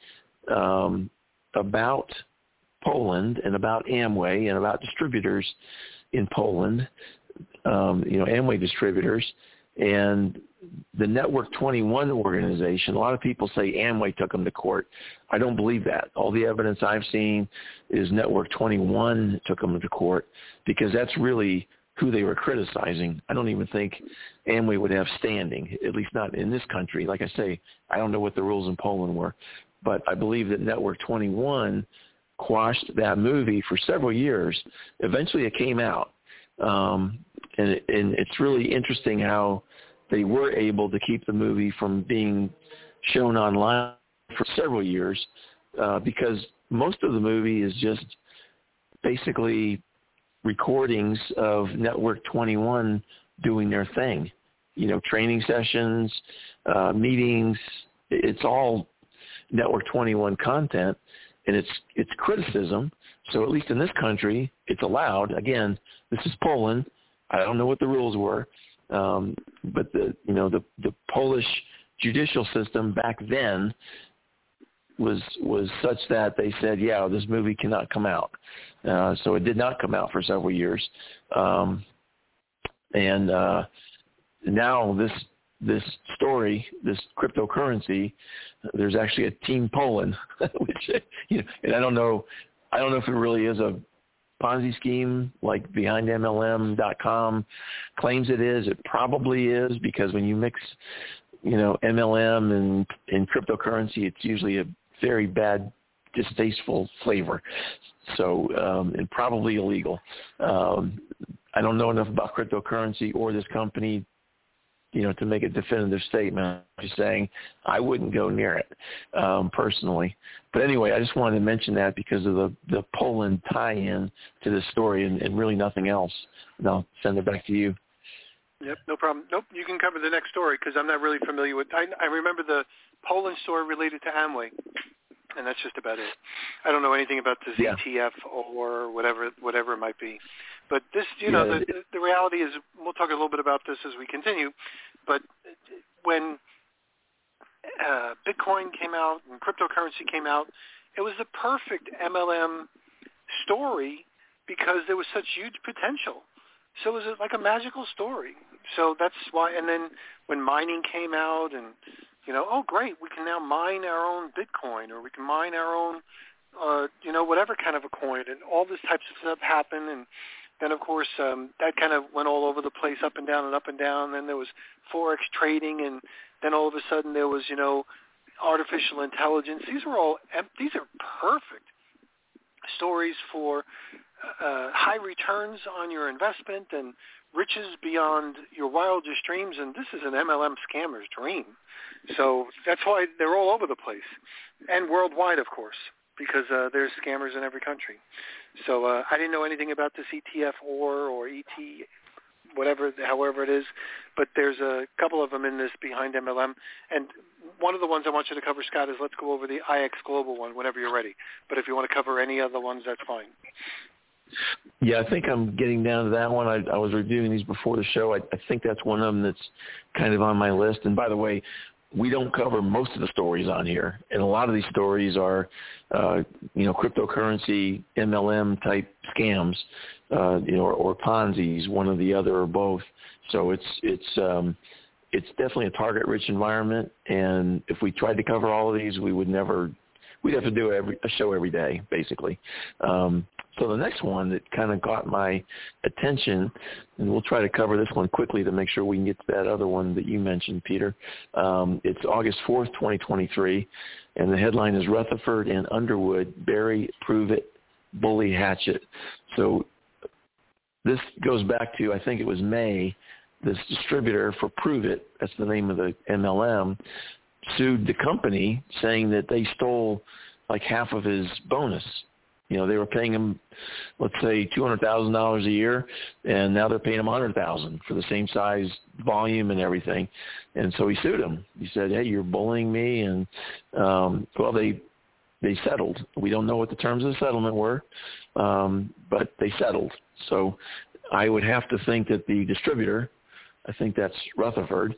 about Poland and about Amway and about distributors in Poland, Amway distributors, and the Network 21 organization. A lot of people say Amway took them to court. I don't believe that. All the evidence I've seen is Network 21 took them to court because that's really who they were criticizing. I don't even think Amway would have standing, at least not in this country. Like I say, I don't know what the rules in Poland were. But I believe that Network 21 quashed that movie for several years. Eventually it came out. And it's really interesting how they were able to keep the movie from being shown online for several years because most of the movie is just basically recordings of Network 21 doing their thing. Training sessions, meetings. It's all Network 21 content, and it's criticism. So at least in this country, it's allowed. Again, this is Poland. I don't know what the rules were, but the Polish judicial system back then was such that they said, yeah, this movie cannot come out. So it did not come out for several years, and now this story, this cryptocurrency, there's actually a Team Poland, which, and I don't know if it really is a Ponzi scheme like BehindMLM.com claims it is. It probably is, because when you mix, MLM and cryptocurrency, it's usually a very bad, distasteful flavor. So, and probably illegal. I don't know enough about cryptocurrency or this company, to make a definitive statement. I'm just saying I wouldn't go near it personally. But anyway, I just wanted to mention that because of the Poland tie-in to this story and really nothing else. And I'll send it back to you. Yep, no problem. Nope, you can cover the next story because I'm not really familiar with I remember the Poland story related to Amway, and that's just about it. I don't know anything about this ETF or whatever it might be. But this, the reality is, we'll talk a little bit about this as we continue, but when Bitcoin came out and cryptocurrency came out, it was the perfect MLM story because there was such huge potential. So it was like a magical story. So that's why, and then when mining came out and, oh, great, we can now mine our own Bitcoin, or we can mine our own, whatever kind of a coin, and all this types of stuff happened. And then, of course, that kind of went all over the place, up and down and up and down. Then there was Forex trading, and then all of a sudden there was, artificial intelligence. These are perfect stories for high returns on your investment and riches beyond your wildest dreams. And this is an MLM scammer's dream. So that's why they're all over the place, and worldwide, of course, because there's scammers in every country. So I didn't know anything about this ETF or ET, however it is, but there's a couple of them in this Behind MLM. And one of the ones I want you to cover, Scott, is let's go over the IX Global one whenever you're ready. But if you want to cover any other ones, that's fine. Yeah, I think I'm getting down to that one. I was reviewing these before the show. I think that's one of them that's kind of on my list. And by the way, we don't cover most of the stories on here. And a lot of these stories are, cryptocurrency, MLM type scams, or Ponzi's, one or the other or both. So it's definitely a target-rich environment. And if we tried to cover all of these, we'd have to do a show every day, basically. So the next one that kind of got my attention, and we'll try to cover this one quickly to make sure we can get to that other one that you mentioned, Peter. It's August 4th, 2023, and the headline is Rutherford and Underwood Bury, Prove It, Bully Hatchet. So this goes back to, I think it was May, this distributor for Prove It, that's the name of the MLM, sued the company saying that they stole like half of his bonus. They were paying him, let's say, $200,000 a year, and now they're paying him $100,000 for the same size volume and everything. And so he sued him. He said, "Hey, you're bullying me." And they settled. We don't know what the terms of the settlement were, but they settled. So I would have to think that the distributor, I think that's Rutherford,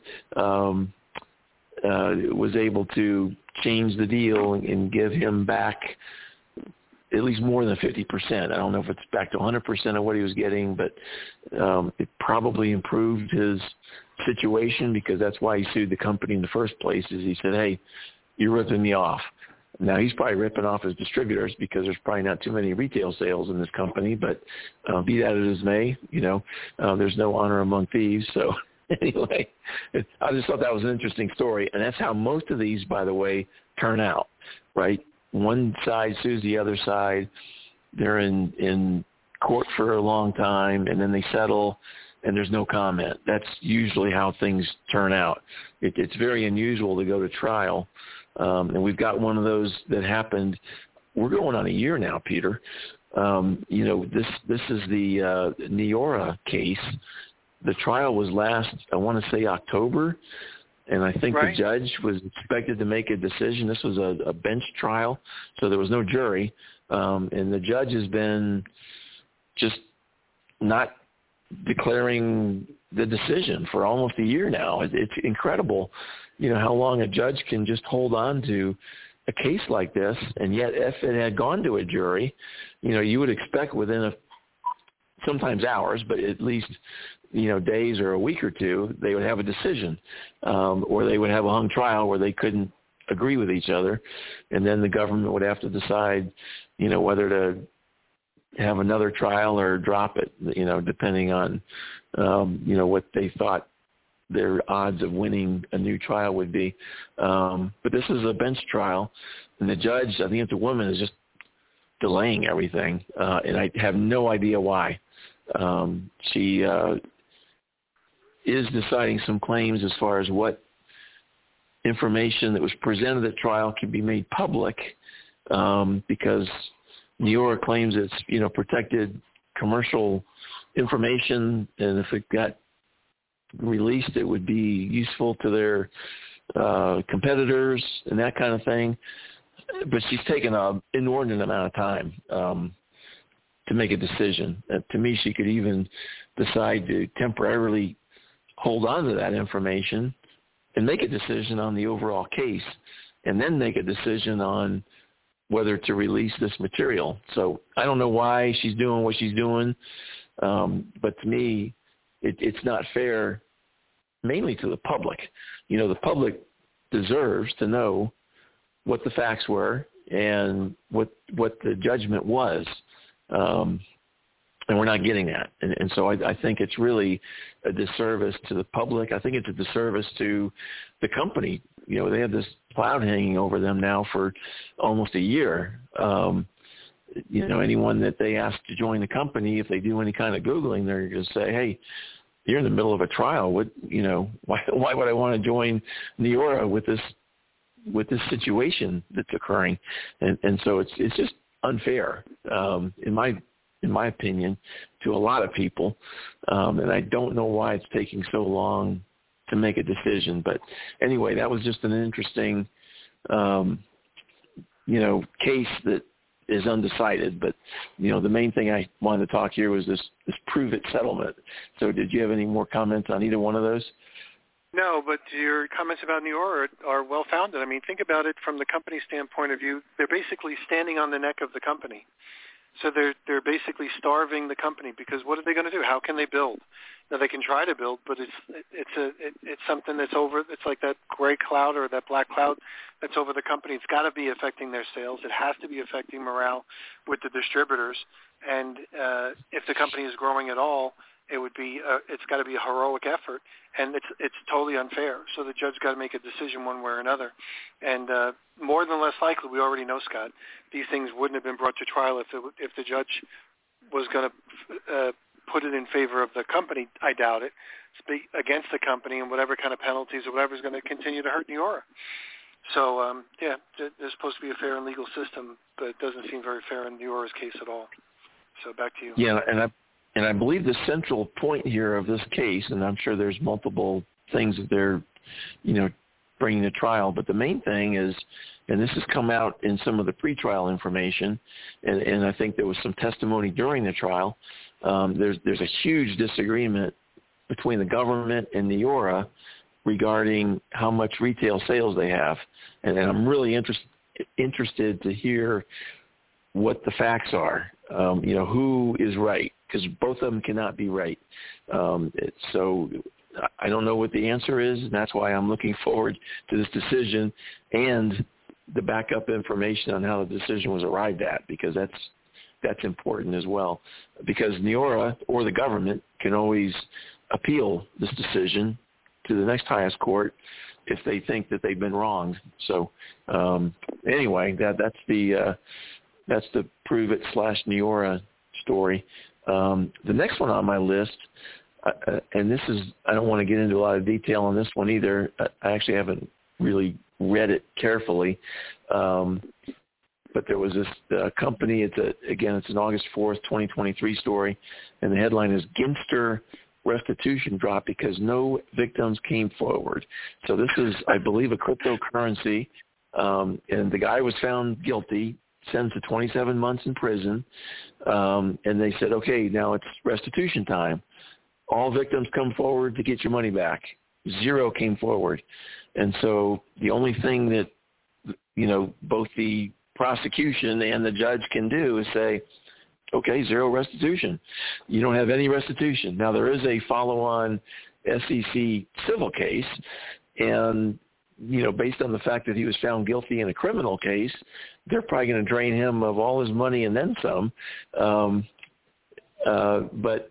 was able to change the deal and give him back at least more than 50%. I don't know if it's back to 100% of what he was getting, but it probably improved his situation, because that's why he sued the company in the first place, is he said, "Hey, you're ripping me off." Now, he's probably ripping off his distributors because there's probably not too many retail sales in this company, but be that as may, there's no honor among thieves. So anyway, I just thought that was an interesting story, and that's how most of these, by the way, turn out, right? One side sues the other side. They're in court for a long time, and then they settle, and there's no comment. That's usually how things turn out. It's very unusual to go to trial, and we've got one of those that happened. We're going on a year now, Peter. This is the Neora case. The trial was last, I want to say, October. And I think the judge was expected to make a decision. This was a bench trial, so there was no jury. And the judge has been just not declaring the decision for almost a year now. It's incredible, how long a judge can just hold on to a case like this. And yet if it had gone to a jury, you would expect within a sometimes hours, but at least, days or a week or two, they would have a decision, or they would have a hung trial where they couldn't agree with each other. And then the government would have to decide, whether to have another trial or drop it, depending on, what they thought their odds of winning a new trial would be. But this is a bench trial, and the judge, I think it's a woman, is just delaying everything, and I have no idea why. She is deciding some claims as far as what information that was presented at trial can be made public, because Niora claims it's, protected commercial information, and if it got released, it would be useful to their competitors and that kind of thing. But she's taken an inordinate amount of time to make a decision. To me, she could even decide to temporarily hold on to that information and make a decision on the overall case, and then make a decision on whether to release this material. So I don't know why she's doing what she's doing, but to me, it's not fair, mainly to the public. The public deserves to know what the facts were and what the judgment was. And we're not getting that. And so I think it's really a disservice to the public. I think it's a disservice to the company. They have this cloud hanging over them now for almost a year. Anyone that they ask to join the company, if they do any kind of Googling, they're going to say, hey, you're in the middle of a trial. Why would I want to join Niora with this situation that's occurring? And so it's just unfair, in my opinion, to a lot of people. And I don't know why it's taking so long to make a decision. But anyway, that was just an interesting, case that is undecided. But, the main thing I wanted to talk here was this prove-it settlement. So did you have any more comments on either one of those? No, but your comments about Niora are well-founded. I mean, think about it from the company standpoint of view. They're basically standing on the neck of the company. So they're basically starving the company, because what are they going to do? How can they build? Now, they can try to build, but it's something that's over. It's like that gray cloud or that black cloud that's over the company. It's got to be affecting their sales. It has to be affecting morale with the distributors. And if the company is growing at all, it's got to be a heroic effort, and it's totally unfair. So the judge got to make a decision one way or another. And more than less likely, we already know, Scott, these things wouldn't have been brought to trial if the judge was going to put it in favor of the company. I doubt it. Speak against the company, and whatever kind of penalties or whatever is going to continue to hurt Niora. So there's supposed to be a fair and legal system, but it doesn't seem very fair in Niora's case at all. So back to you. Yeah, and I believe the central point here of this case, and I'm sure there's multiple things that they're, bringing to trial, but the main thing is, and this has come out in some of the pretrial information, and I think there was some testimony during the trial, there's a huge disagreement between the government and Niora regarding how much retail sales they have. And I'm really interested to hear what the facts are, who is right, because both of them cannot be right. So I don't know what the answer is, and that's why I'm looking forward to this decision and the backup information on how the decision was arrived at, because that's important as well. Because Niora or the government can always appeal this decision to the next highest court if they think that they've been wronged. So anyway, that's the Prove It /Niora story. The next one on my list, and this is, I don't want to get into a lot of detail on this one either. I actually haven't really read it carefully. But there was this company, it's an August 4th, 2023 story, and the headline is Ginster Restitution Drop Because No Victims Came Forward. So this is, I believe, a cryptocurrency, and the guy was found guilty, sentenced to 27 months in prison, and they said, okay, now it's restitution time. All victims come forward to get your money back. 0 came forward. And so the only thing that, both the prosecution and the judge can do is say, Okay, zero restitution. You don't have any restitution. Now, there is a follow-on SEC civil case, and, based on the fact that he was found guilty in a criminal case, they're probably going to drain him of all his money and then some. But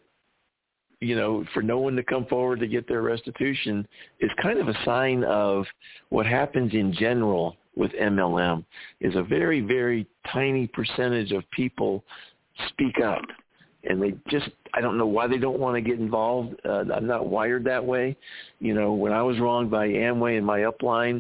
for no one to come forward to get their restitution is kind of a sign of what happens in general with MLM, is a very, very tiny percentage of people speak up. And I don't know why they don't want to get involved. I'm not wired that way. When I was wronged by Amway and my upline,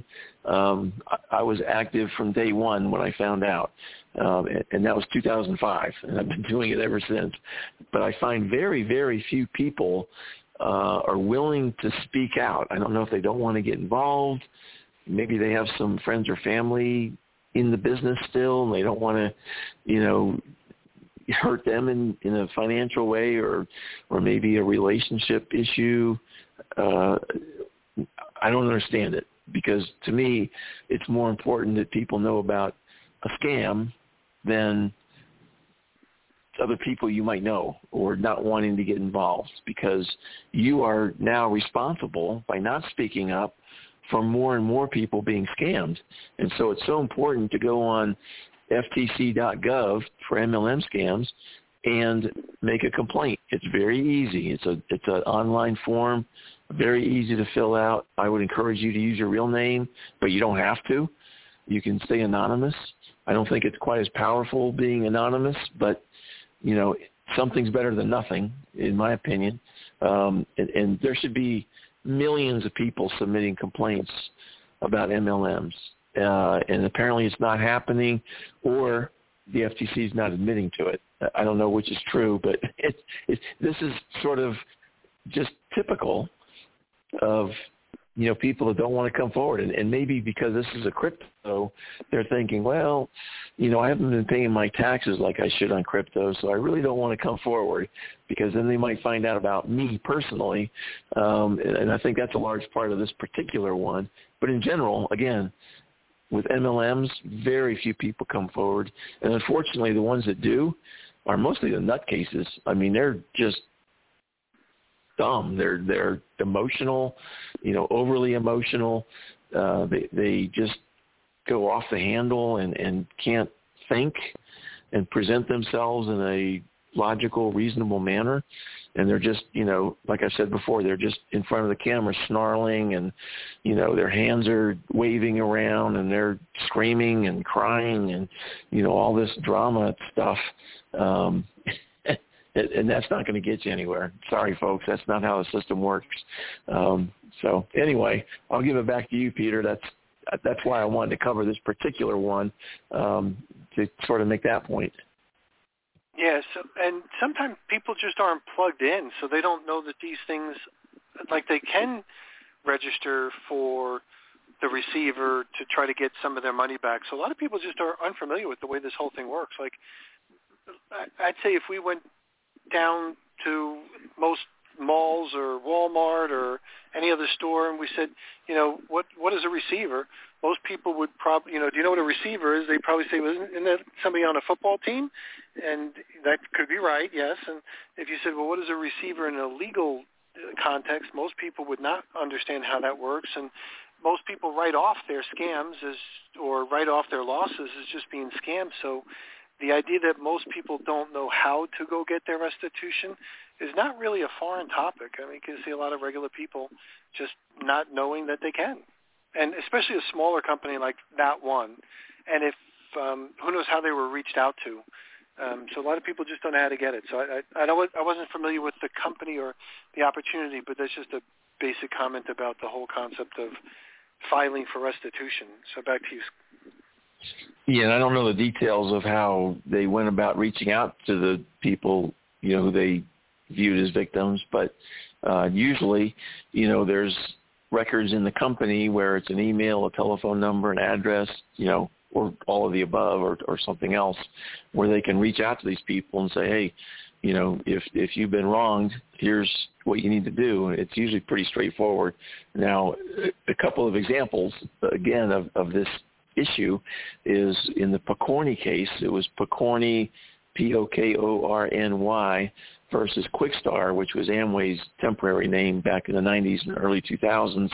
I was active from day one when I found out. And that was 2005, and I've been doing it ever since. But I find very, very few people are willing to speak out. I don't know if they don't want to get involved. Maybe they have some friends or family in the business still, and they don't want to, hurt them in a financial way, or maybe a relationship issue. I don't understand it, because to me, it's more important that people know about a scam than other people you might know or not wanting to get involved, because you are now responsible by not speaking up for more and more people being scammed. And so it's so important to go on ftc.gov for MLM scams and make a complaint. It's very easy. It's an online form, very easy to fill out. I would encourage you to use your real name, but you don't have to. You can stay anonymous. I don't think it's quite as powerful being anonymous, but something's better than nothing, in my opinion. And there should be millions of people submitting complaints about MLMs. And apparently it's not happening, or the FTC is not admitting to it. I don't know which is true, but this is sort of just typical of, people that don't want to come forward. And maybe because this is a crypto, they're thinking, well, I haven't been paying my taxes like I should on crypto, so I really don't want to come forward, because then they might find out about me personally. And I think that's a large part of this particular one. But in general, again, with MLMs, very few people come forward. And unfortunately, the ones that do are mostly the nutcases. I mean, they're just dumb. They're emotional, overly emotional. They just go off the handle and can't think and present themselves in a logical, reasonable manner. And they're just, like I said before, they're just in front of the camera snarling, and, their hands are waving around, and they're screaming and crying and, all this drama stuff. And that's not going to get you anywhere. Sorry, folks. That's not how the system works. So anyway, I'll give it back to you, Peter. That's why I wanted to cover this particular one, to sort of make that point. Yes, and sometimes people just aren't plugged in, so they don't know that these things, like they can register for the receiver to try to get some of their money back. So a lot of people just are unfamiliar with the way this whole thing works. Like, I'd say if we went down to most malls or Walmart or any other store and we said, what is a receiver? Most people would probably, do you know what a receiver is? They'd probably say, well, isn't that somebody on a football team? And that could be right, yes. And if you said, well, what is a receiver in a legal context, most people would not understand how that works. And most people write off their scams or write off their losses as just being scammed. So the idea that most people don't know how to go get their restitution is not really a foreign topic. I mean, you can see a lot of regular people just not knowing that they can. And especially a smaller company like that one. And if who knows how they were reached out to. So a lot of people just don't know how to get it. So I wasn't familiar with the company or the opportunity, but that's just a basic comment about the whole concept of filing for restitution. So back to you. Yeah, and I don't know the details of how they went about reaching out to the people, who they viewed as victims, but usually, there's records in the company where it's an email, a telephone number, an address, or all of the above, or something else, where they can reach out to these people and say, hey, if you've been wronged, here's what you need to do. It's usually pretty straightforward. Now, a couple of examples, again, of this issue is in the Pokorny case. It was Pokorny POKORNY, versus Quickstar, which was Amway's temporary name back in the 90s and early 2000s.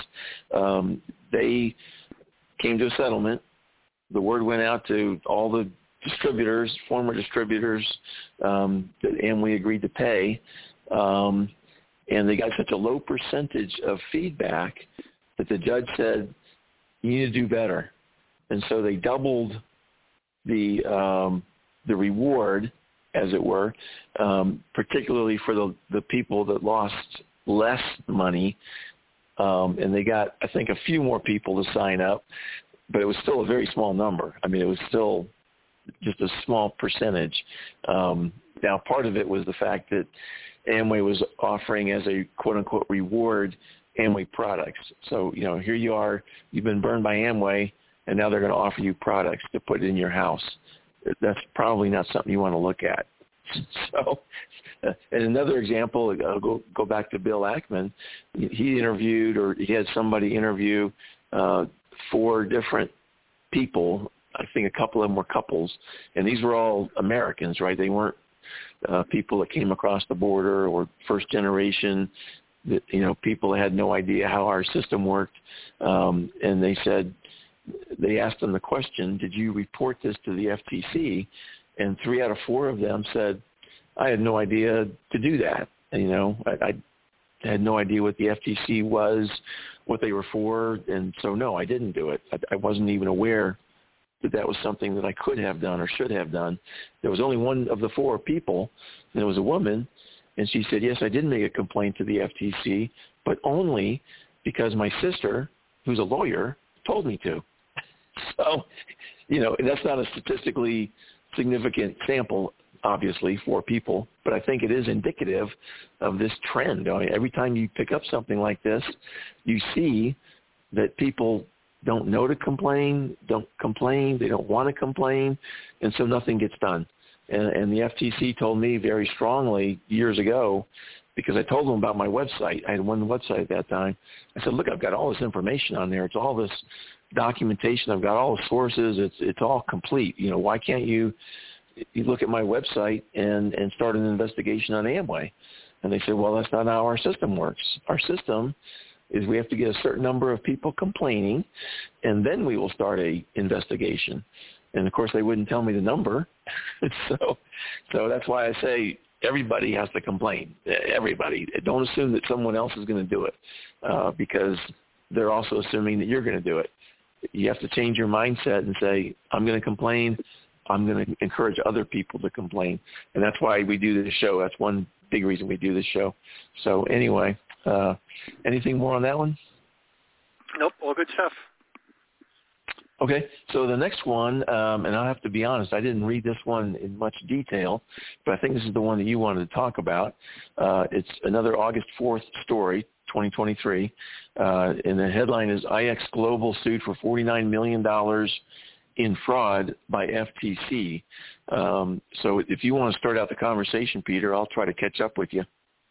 They came to a settlement. The word went out to all the distributors, former distributors, that Amway agreed to pay. And they got such a low percentage of feedback that the judge said, you need to do better. And so they doubled the reward, as it were, particularly for the people that lost less money. And they got, I think, a few more people to sign up, but it was still a very small number. I mean, it was still just a small percentage. Now, part of it was the fact that Amway was offering as a quote-unquote reward Amway products. So, here you are, you've been burned by Amway, and now they're going to offer you products to put in your house. That's probably not something you want to look at. So, and another example, I'll go back to Bill Ackman. He had somebody interview 4 different people. I think a couple of them were couples, and these were all Americans, right? They weren't people that came across the border or first generation, people that had no idea how our system worked. And they asked them the question, did you report this to the FTC? And 3 out of 4 of them said, I had no idea to do that. I had no idea what the FTC was, what they were for, and so no, I didn't do it. I wasn't even aware that was something that I could have done or should have done. There was only one of the 4 people, and it was a woman, and she said, yes, I did make a complaint to the FTC, but only because my sister, who's a lawyer, told me to. So, that's not a statistically significant sample, obviously, 4 people, but I think it is indicative of this trend. I mean, every time you pick up something like this, you see that people don't know to complain, don't complain, they don't want to complain, and so nothing gets done. And the FTC told me very strongly years ago, because I told them about my website. I had one website at that time. I said, look, I've got all this information on there. It's all this documentation. I've got all the sources. It's all complete. Why can't you look at my website and start an investigation on Amway? And they said, well, that's not how our system works. Our system is we have to get a certain number of people complaining, and then we will start a investigation. And, of course, they wouldn't tell me the number. So that's why I say everybody has to complain. Everybody. Don't assume that someone else is going to do it because they're also assuming that you're going to do it. You have to change your mindset and say, I'm going to complain. I'm going to encourage other people to complain. And that's why we do this show. That's one big reason we do this show. So anyway, anything more on that one? Nope, all good stuff. Okay, so the next one, and I'll have to be honest, I didn't read this one in much detail, but I think this is the one that you wanted to talk about. It's another August 4th story, 2023, and the headline is IX Global sued for $49 million in fraud by FTC. So if you want to start out the conversation, Peter, I'll try to catch up with you.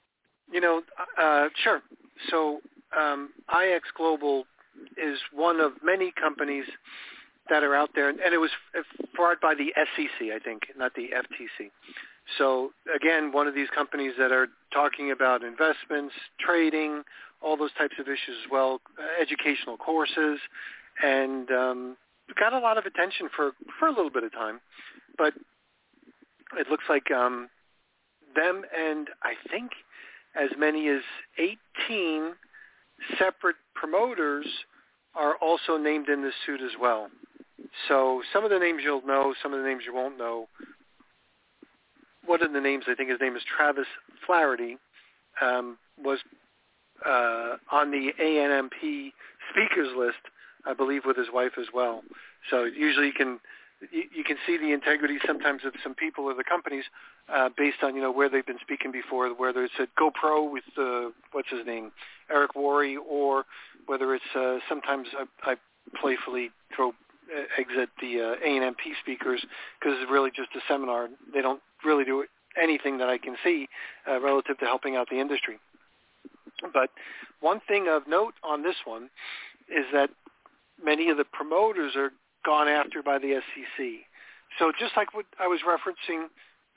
Sure. So IX Global is one of many companies that are out there, and it was brought by the SEC, I think, not the FTC. So, again, one of these companies that are talking about investments, trading, all those types of issues as well, educational courses, and got a lot of attention for a little bit of time. But it looks like them and I think as many as 18 separate promoters are also named in this suit as well. So some of the names you'll know, some of the names you won't know. One of the names, I think his name is Travis Flaherty, was on the ANMP speakers list, I believe, with his wife as well. So usually you can see the integrity sometimes of some people or the companies based on, where they've been speaking before, whether it's at GoPro with, what's his name, Eric Worre, or whether it's sometimes I playfully throw eggs at the ANMP speakers because it's really just a seminar. They don't really do anything that I can see relative to helping out the industry. But one thing of note on this one is that many of the promoters are gone after by the SEC. So just like what I was referencing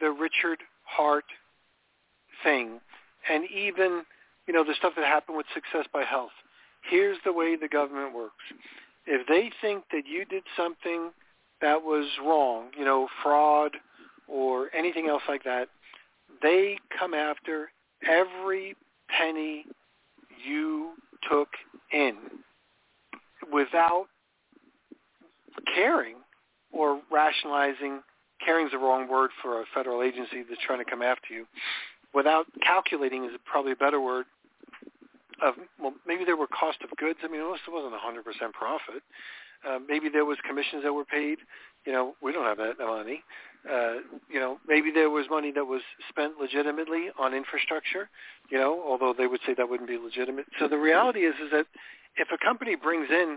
the Richard Hart thing, and even, the stuff that happened with Success by Health. Here's the way the government works. If they think that you did something that was wrong, fraud or anything else like that, they come after every penny you took in without caring or rationalizing. Caring is the wrong word for a federal agency that's trying to come after you. Without calculating is probably a better word. Maybe there were cost of goods. I mean, most of it wasn't 100% profit. Maybe there was commissions that were paid. We don't have that money. Maybe there was money that was spent legitimately on infrastructure, although they would say that wouldn't be legitimate. So the reality is that if a company brings in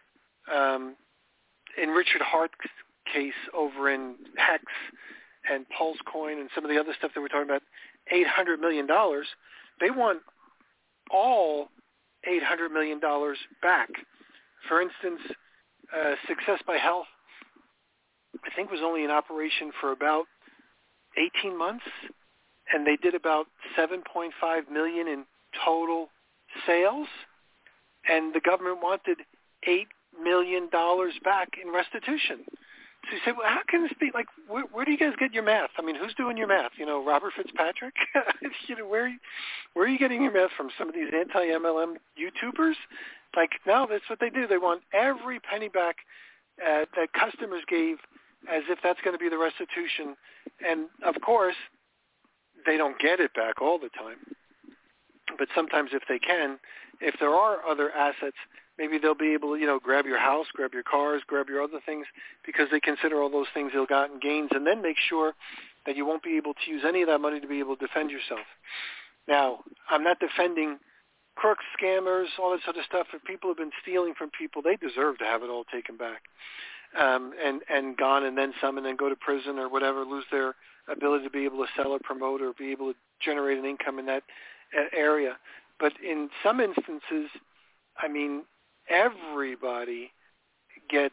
Richard Hart's case over in Hex and PulseCoin and some of the other stuff that we're talking about, $800 million, they want all $800 million back. For instance, Success by Health, I think, was only in operation for about 18 months, and they did about $7.5 million in total sales, and the government wanted $8 million back in restitution. So you say, well, how can this be? Like, where do you guys get your math? I mean, who's doing your math? Robert Fitzpatrick? Where are you getting your math from? Some of these anti-MLM YouTubers? Like, no, that's what they do. They want every penny back that customers gave, as if that's going to be the restitution. And, of course, they don't get it back all the time. But sometimes if they can, if there are other assets, maybe they'll be able to, grab your house, grab your cars, grab your other things, because they consider all those things ill-gotten gains, and then make sure that you won't be able to use any of that money to be able to defend yourself. Now, I'm not defending crooks, scammers, all that sort of stuff. If people have been stealing from people, they deserve to have it all taken back and gone, and then some, and then go to prison or whatever, lose their ability to be able to sell or promote or be able to generate an income in that area. But in some instances, I mean, everybody gets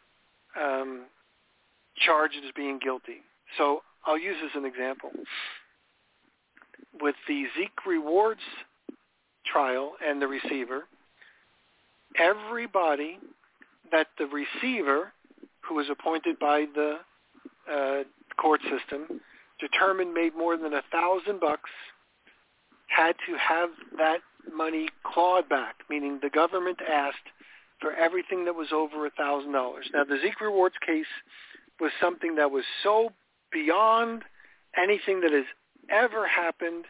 charged as being guilty. So I'll use as an example. With the Zeke Rewards trial and the receiver, everybody that the receiver, who was appointed by the court system, determined made more than $1,000, had to have that money clawed back, meaning the government asked for everything that was over $1,000. Now, the Zeke Rewards case was something that was so beyond anything that has ever happened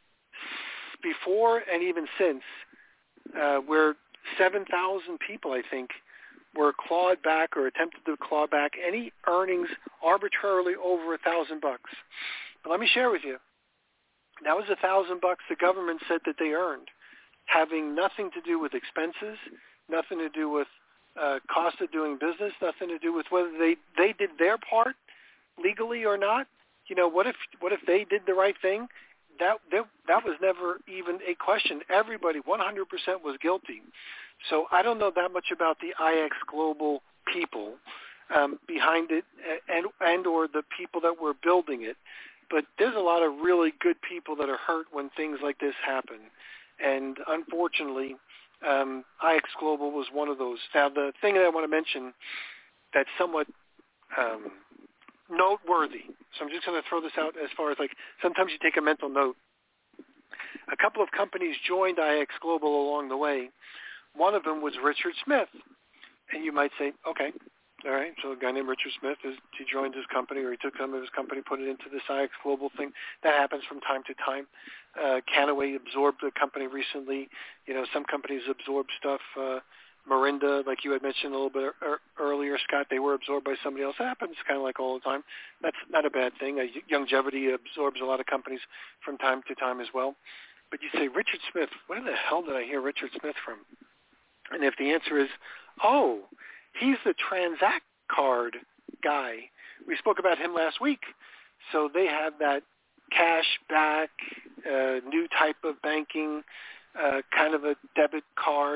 before and even since, where 7,000 people, I think, were clawed back or attempted to claw back any earnings arbitrarily over $1,000. But let me share with you, that was $1,000 the government said that they earned, having nothing to do with expenses, nothing to do with cost of doing business, nothing to do with whether they did their part legally or not. What if they did the right thing? That was never even a question. Everybody, 100% was guilty. So I don't know that much about the IX Global people behind it and or the people that were building it. But there's a lot of really good people that are hurt when things like this happen. And unfortunately, IX Global was one of those. Now, the thing that I want to mention that's somewhat noteworthy, so I'm just going to throw this out as far as, like, sometimes you take a mental note. A couple of companies joined IX Global along the way. One of them was Richard Smith. And you might say, okay, all right, so a guy named Richard Smith, he joined his company, or he took some of his company, put it into this IX Global thing. That happens from time to time. Canaway absorbed the company recently. Some companies absorb stuff. Marinda, like you had mentioned a little bit earlier, Scott, they were absorbed by somebody else. That happens kind of like all the time. That's not a bad thing. Longevity absorbs a lot of companies from time to time as well. But you say, Richard Smith, where the hell did I hear Richard Smith from? And if the answer is, oh, he's the Transact card guy. We spoke about him last week. So they have that cash back, new type of banking, kind of a debit card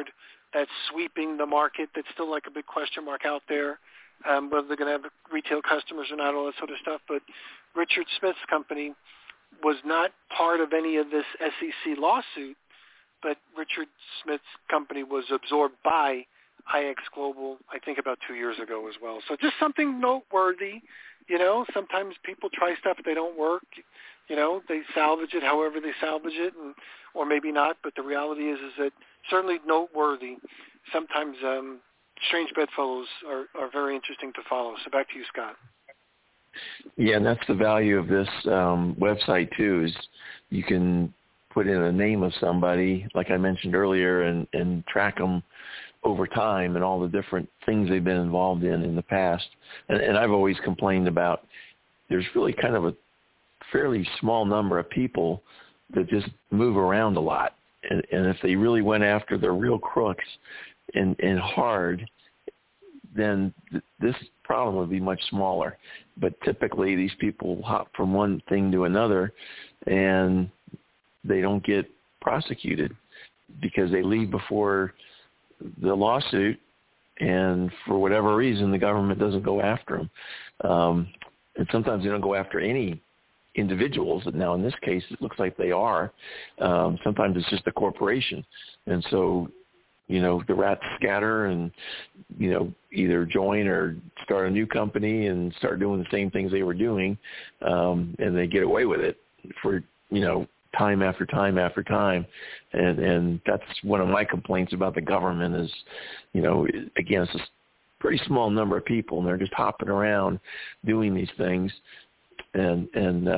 that's sweeping the market. That's still like a big question mark out there, whether they're going to have retail customers or not, all that sort of stuff. But Richard Smith's company was not part of any of this SEC lawsuit, but Richard Smith's company was absorbed by IX Global, I think about 2 years ago as well. So just something noteworthy. Sometimes people try stuff, they don't work. They salvage it however they salvage it, or maybe not. But the reality is that certainly noteworthy. Sometimes strange bedfellows are very interesting to follow. So back to you, Scott. Yeah, and that's the value of this website too. Is you can put in a name of somebody, like I mentioned earlier, and track them over time and all the different things they've been involved in the past. And I've always complained about there's really kind of a fairly small number of people that just move around a lot. And if they really went after the real crooks and hard, then this problem would be much smaller. But typically these people hop from one thing to another and they don't get prosecuted because they leave before the lawsuit, and for whatever reason the government doesn't go after them. And sometimes they don't go after any individuals. Now in this case it looks like they are. Sometimes it's just a corporation. And so, the rats scatter and, either join or start a new company and start doing the same things they were doing, and they get away with it for, time after time after time. And that's one of my complaints about the government is, again, it's a pretty small number of people, and they're just hopping around doing these things. And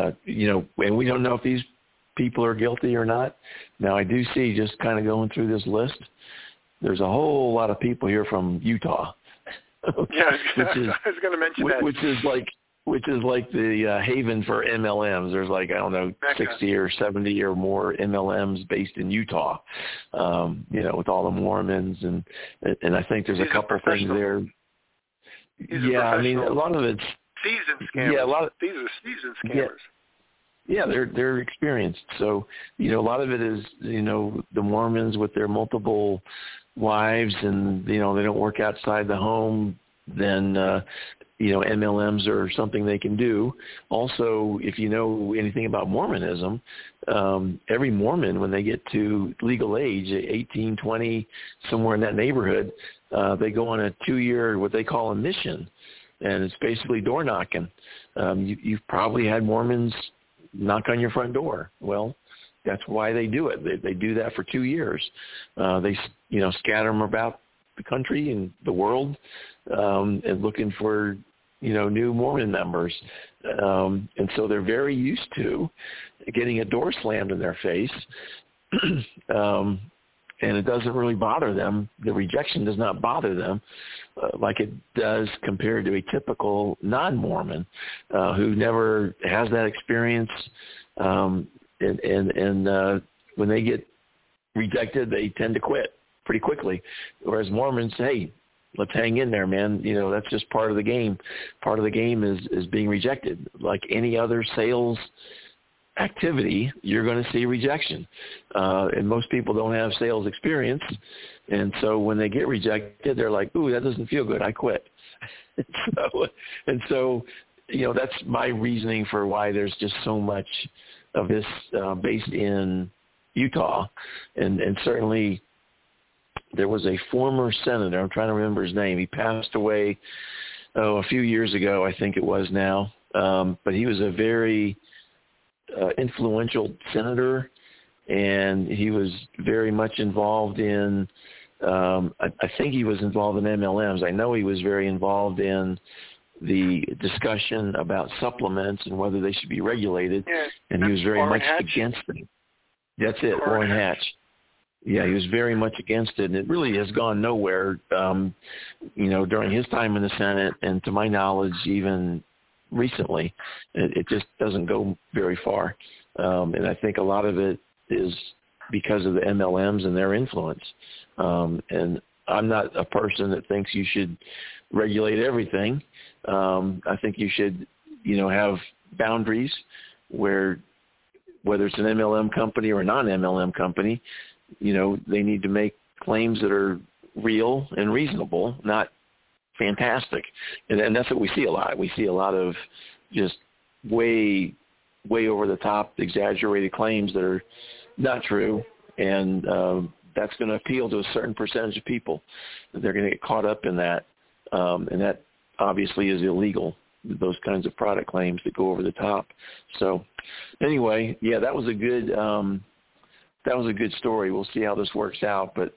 we don't know if these people are guilty or not. Now, I do see, just kind of going through this list, there's a whole lot of people here from Utah. Yeah, I was going to mention that. Which is like the haven for MLMs. There's 60 or 70 or more MLMs based in Utah, with all the Mormons. And I think there's a couple of things there. Yeah, I mean, a lot of it's seasoned scammers. Yeah, these are seasoned scammers. Yeah, they're experienced. So, a lot of it is, the Mormons with their multiple wives and, they don't work outside the home, then, MLMs are something they can do. Also, if you know anything about Mormonism, every Mormon, when they get to legal age, 18, 20, somewhere in that neighborhood, they go on a 2-year, what they call a mission. And it's basically door knocking. You've probably had Mormons knock on your front door. Well, that's why they do it. They do that for 2 years. They, scatter them about the country and the world, and looking for, new Mormon members. And so they're very used to getting a door slammed in their face. And it doesn't really bother them. The rejection does not bother them like it does compared to a typical non-Mormon who never has that experience. And when they get rejected, they tend to quit pretty quickly. Whereas Mormons, hey, let's hang in there, man. That's just part of the game. Part of the game is being rejected. Like any other sales activity, you're going to see rejection. And most people don't have sales experience. And so when they get rejected, they're like, ooh, that doesn't feel good. I quit. And so, that's my reasoning for why there's just so much of this based in Utah. And certainly there was a former senator, I'm trying to remember his name. He passed away, a few years ago, I think it was now. But he was a very influential senator, and he was very much involved in, I think he was involved in MLMs. I know he was very involved in the discussion about supplements and whether they should be regulated, and he was very much against them. That's it, Orrin Hatch. Yeah, he was very much against it, and it really has gone nowhere, during his time in the Senate, and to my knowledge, even recently. It just doesn't go very far. And I think a lot of it is because of the MLMs and their influence. And I'm not a person that thinks you should regulate everything. I think you should, have boundaries where, whether it's an MLM company or a non-MLM company, they need to make claims that are real and reasonable, not fantastic. And that's what we see a lot. We see a lot of just way over the top, exaggerated claims that are not true, and that's going to appeal to a certain percentage of people. They're going to get caught up in that, and that obviously is illegal, those kinds of product claims that go over the top. So anyway, yeah, that was a good story. We'll see how this works out, but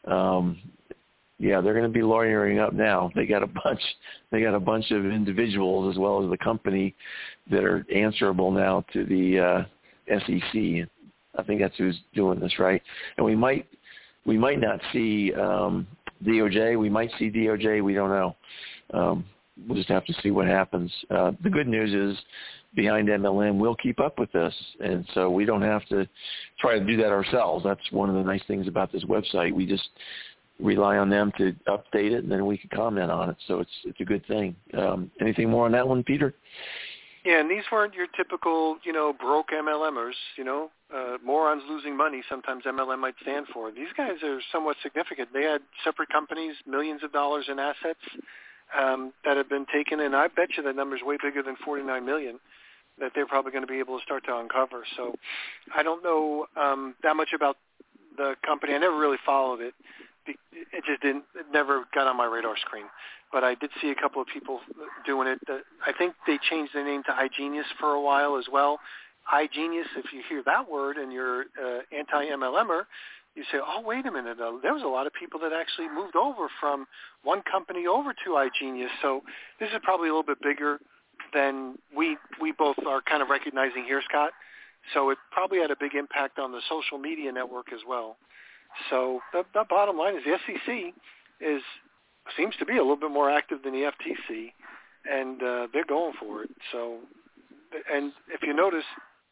yeah, they're going to be lawyering up now. They got a bunch of individuals as well as the company that are answerable now to the SEC. I think that's who's doing this, right? And we might not see DOJ. We might see DOJ. We don't know. We'll just have to see what happens. The good news is Behind MLM will keep up with this, and so we don't have to try to do that ourselves. That's one of the nice things about this website. We just rely on them to update it, and then we can comment on it. So it's a good thing. Anything more on that one, Peter? Yeah, and these weren't your typical, broke MLMers, morons losing money. Sometimes MLM might stand for. These guys are somewhat significant. They had separate companies, millions of dollars in assets that have been taken, and I bet you that number is way bigger than $49 million that they're probably going to be able to start to uncover. So I don't know that much about the company. I never really followed it. It never got on my radar screen. But I did see a couple of people doing it. I think they changed their name to iGenius for a while as well. iGenius, if you hear that word and you're anti-MLMer, you say, oh, wait a minute. There was a lot of people that actually moved over from one company over to iGenius. So this is probably a little bit bigger than we both are kind of recognizing here, Scott. So it probably had a big impact on the social media network as well. So the bottom line is the SEC seems to be a little bit more active than the FTC, and they're going for it. So, and if you notice,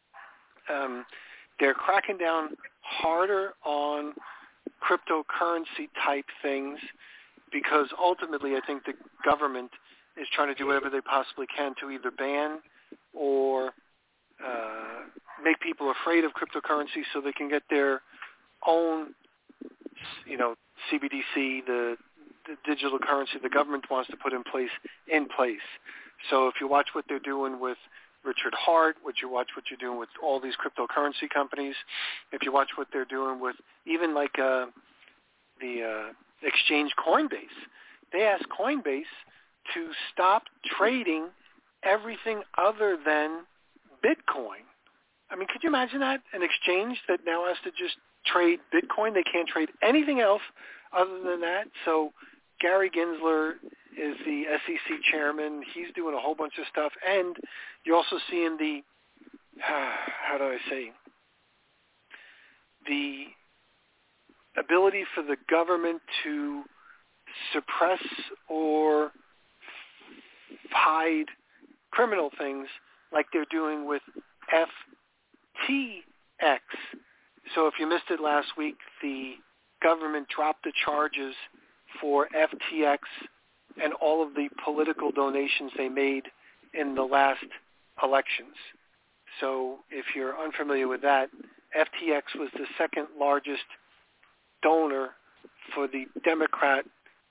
they're cracking down harder on cryptocurrency type things because ultimately I think the government is trying to do whatever they possibly can to either ban or make people afraid of cryptocurrency so they can get their own, CBDC, the digital currency the government wants to put in place. So if you watch what they're doing with Richard Hart, what you're doing with all these cryptocurrency companies, if you watch what they're doing with even like the exchange Coinbase, they asked Coinbase to stop trading everything other than Bitcoin. I mean, could you imagine that? An exchange that now has to just trade Bitcoin. They can't trade anything else other than that. So Gary Gensler is the SEC chairman. He's doing a whole bunch of stuff. And you're also seeing the ability for the government to suppress or hide criminal things like they're doing with FTX. So if you missed it last week, the government dropped the charges for FTX and all of the political donations they made in the last elections. So if you're unfamiliar with that, FTX was the second largest donor for the Democrat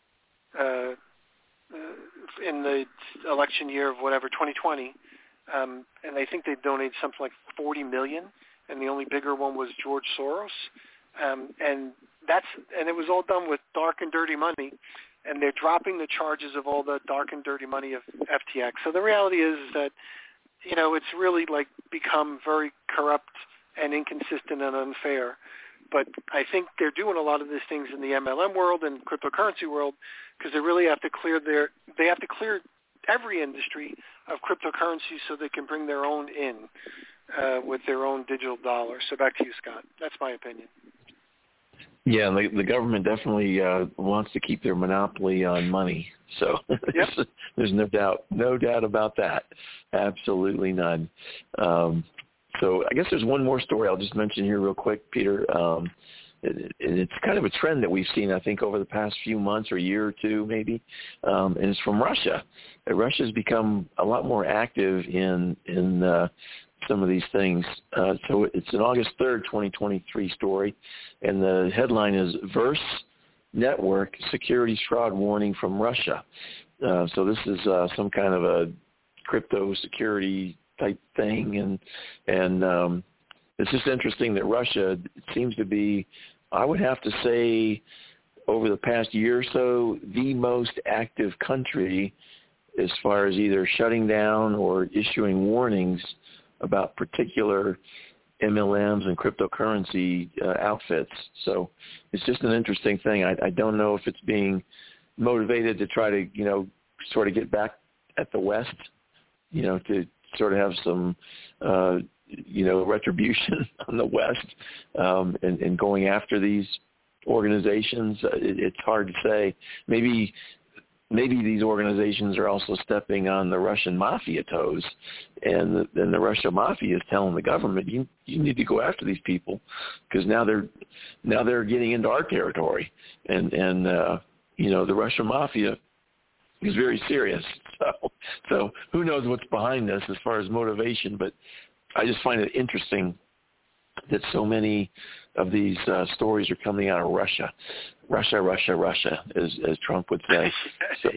in the election year of 2020. And I think they donated something like $40 million, and the only bigger one was George Soros. And it was all done with dark and dirty money, and they're dropping the charges of all the dark and dirty money of FTX. So the reality is that, it's really become very corrupt and inconsistent and unfair. But I think they're doing a lot of these things in the MLM world and cryptocurrency world because they really have to clear every industry of cryptocurrency so they can bring their own in with their own digital dollar. So back to you, Scott. That's my opinion. Yeah, the government definitely wants to keep their monopoly on money. So yep. There's no doubt about that. Absolutely none. So I guess there's one more story I'll just mention here real quick, Peter. It's kind of a trend that we've seen, I think, over the past few months or year or two maybe, and it's from Russia. Russia's become a lot more active in some of these things. So it's an August 3rd, 2023 story, and the headline is Verse network, securities fraud warning from Russia. So this is some kind of a crypto security type thing, and it's just interesting that Russia seems to be, I would have to say, over the past year or so, the most active country as far as either shutting down or issuing warnings about particular MLMs and cryptocurrency outfits. So it's just an interesting thing. I don't know if it's being motivated to try to, sort of get back at the West, to sort of have some, retribution on the West and going after these organizations. It's hard to say. Maybe these organizations are also stepping on the Russian mafia toes, and then the Russian mafia is telling the government, you need to go after these people because now they're getting into our territory, and the Russian mafia is very serious. So who knows what's behind this as far as motivation, but I just find it interesting that so many of these stories are coming out of Russia. Russia, as Trump would say. So,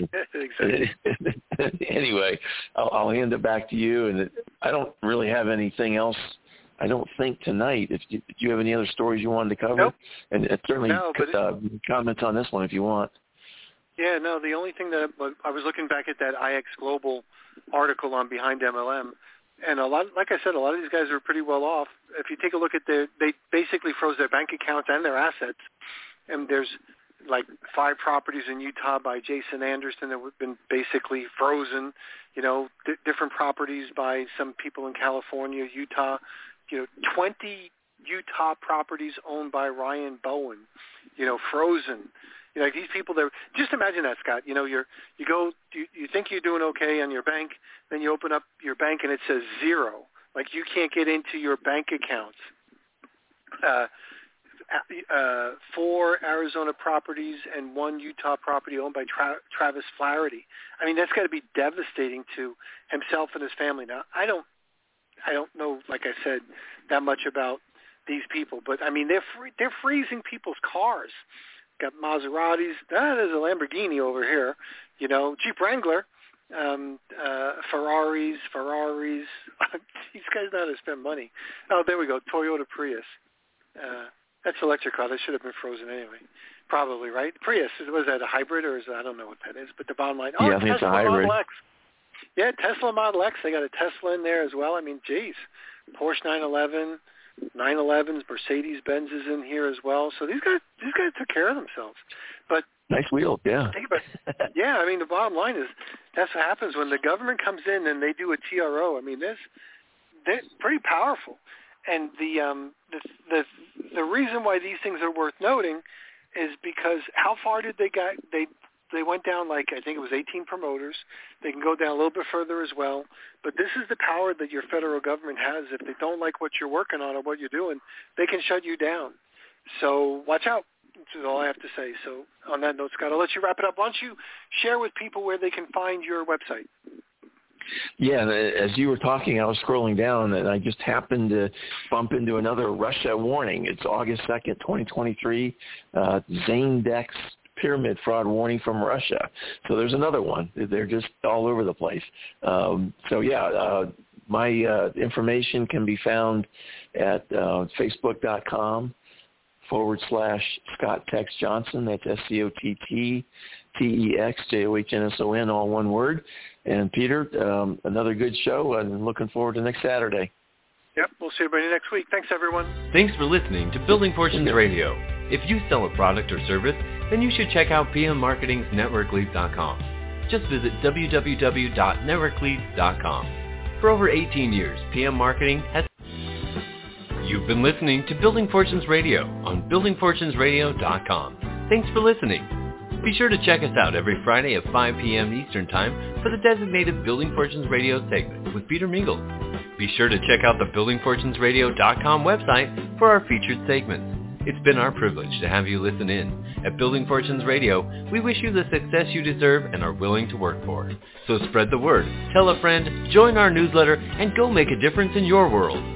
anyway, I'll hand it back to you. And I don't really have anything else, I don't think, tonight. Do you have any other stories you wanted to cover? Nope. And certainly comments on this one if you want. Yeah, no, the only thing that I was looking back at that IX Global article on Behind MLM, and like I said, a lot of these guys are pretty well off. If you take a look at they basically froze their bank accounts and their assets. And there's like 5 properties in Utah by Jason Anderson that have been basically frozen, different properties by some people in California, Utah, 20 Utah properties owned by Ryan Bowen, frozen. Like these people, just imagine that, Scott. You think you're doing okay on your bank, then you open up your bank and it says 0. Like you can't get into your bank accounts. 4 Arizona properties and 1 Utah property owned by Travis Flaherty. I mean, that's got to be devastating to himself and his family. Now, I don't know, like I said, that much about these people, but I mean, they're freezing people's cars. Got Maseratis. There's a Lamborghini over here. Jeep Wrangler, Ferraris. These guys know how to spend money. Oh, there we go. Toyota Prius. That's electric car. That should have been frozen anyway. Probably, right? Prius, was that a hybrid or I don't know what that is, but the bottom line. Yeah, I think it's a hybrid. Model X. Yeah, Tesla Model X. They got a Tesla in there as well. I mean, geez. Porsche 911, 911s, Mercedes-Benz is in here as well. So these guys took care of themselves. But nice wheel, yeah. Yeah, I mean, the bottom line is that's what happens when the government comes in and they do a TRO. I mean, they're pretty powerful. And the reason why these things are worth noting is because how far did they get? They went down like I think it was 18 promoters. They can go down a little bit further as well. But this is the power that your federal government has. If they don't like what you're working on or what you're doing, they can shut you down. So watch out. That's all I have to say. So on that note, Scott, I'll let you wrap it up. Why don't you share with people where they can find your website? Yeah, as you were talking, I was scrolling down, and I just happened to bump into another Russia warning. It's August 2nd, 2023, Zaindex pyramid fraud warning from Russia. So there's another one. They're just all over the place. My information can be found at facebook.com/Scott Tex Johnson. That's SCOTTTEXJOHNSON, all one word. And Peter, another good show, and looking forward to next Saturday. Yep, we'll see everybody next week. Thanks, everyone. Thanks for listening to Building Fortunes Radio. If you sell a product or service, then you should check out PM Marketing's NetworkLeads.com. Just visit www.networkleads.com. For over 18 years, PM Marketing has... You've been listening to Building Fortunes Radio on buildingfortunesradio.com. Thanks for listening. Be sure to check us out every Friday at 5 p.m. Eastern Time for the designated Building Fortunes Radio segment with Peter Mingle. Be sure to check out the buildingfortunesradio.com website for our featured segments. It's been our privilege to have you listen in. At Building Fortunes Radio, we wish you the success you deserve and are willing to work for. So spread the word, tell a friend, join our newsletter, and go make a difference in your world.